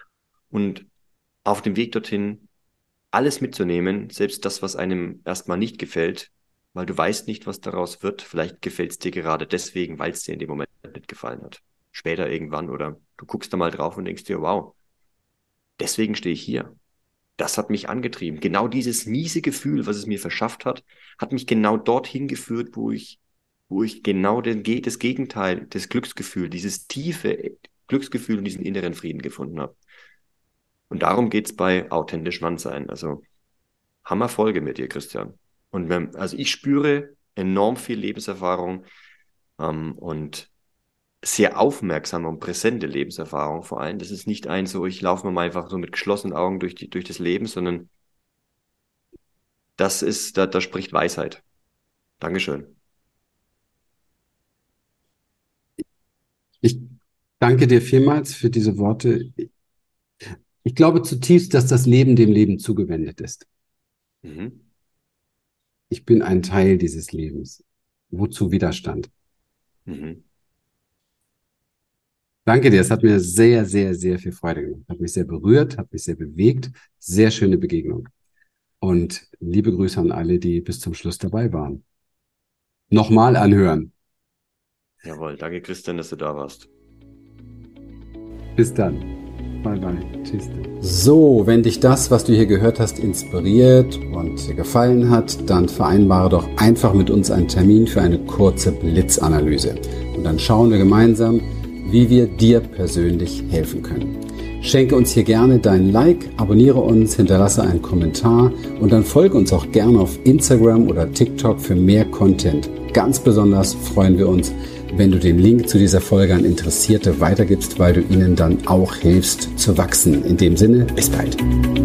Und auf dem Weg dorthin alles mitzunehmen, selbst das, was einem erstmal nicht gefällt, weil du weißt nicht, was daraus wird. Vielleicht gefällt es dir gerade deswegen, weil es dir in dem Moment nicht gefallen hat. Später irgendwann oder du guckst da mal drauf und denkst dir, wow, deswegen stehe ich hier. Das hat mich angetrieben. Genau dieses miese Gefühl, was es mir verschafft hat, hat mich genau dorthin geführt, wo ich, wo ich genau den, das Gegenteil, das Glücksgefühl, dieses tiefe Glücksgefühl und diesen inneren Frieden gefunden habe. Und darum geht's bei authentisch Mann sein. Also Hammer Folge mit dir, Christian. Und wenn, also ich spüre enorm viel Lebenserfahrung ähm, und sehr aufmerksame und präsente Lebenserfahrung vor allem. Das ist nicht ein so, ich laufe mal einfach so mit geschlossenen Augen durch, die, durch das Leben, sondern das ist, da, da spricht Weisheit. Dankeschön. Ich danke dir vielmals für diese Worte. Ich glaube zutiefst, dass das Leben dem Leben zugewendet ist. Mhm. Ich bin ein Teil dieses Lebens. Wozu Widerstand? Mhm. Danke dir, es hat mir sehr, sehr, sehr viel Freude gemacht. Hat mich sehr berührt, hat mich sehr bewegt. Sehr schöne Begegnung. Und liebe Grüße an alle, die bis zum Schluss dabei waren. Nochmal anhören. Jawohl, danke Christian, dass du da warst. Bis dann. Bye bye. Tschüss. So, wenn dich das, was du hier gehört hast, inspiriert und dir gefallen hat, dann vereinbare doch einfach mit uns einen Termin für eine kurze Blitzanalyse. Und dann schauen wir gemeinsam, wie wir dir persönlich helfen können. Schenke uns hier gerne dein Like, abonniere uns, hinterlasse einen Kommentar und dann folge uns auch gerne auf Instagram oder TikTok für mehr Content. Ganz besonders freuen wir uns, wenn du den Link zu dieser Folge an Interessierte weitergibst, weil du ihnen dann auch hilfst zu wachsen. In dem Sinne, bis bald.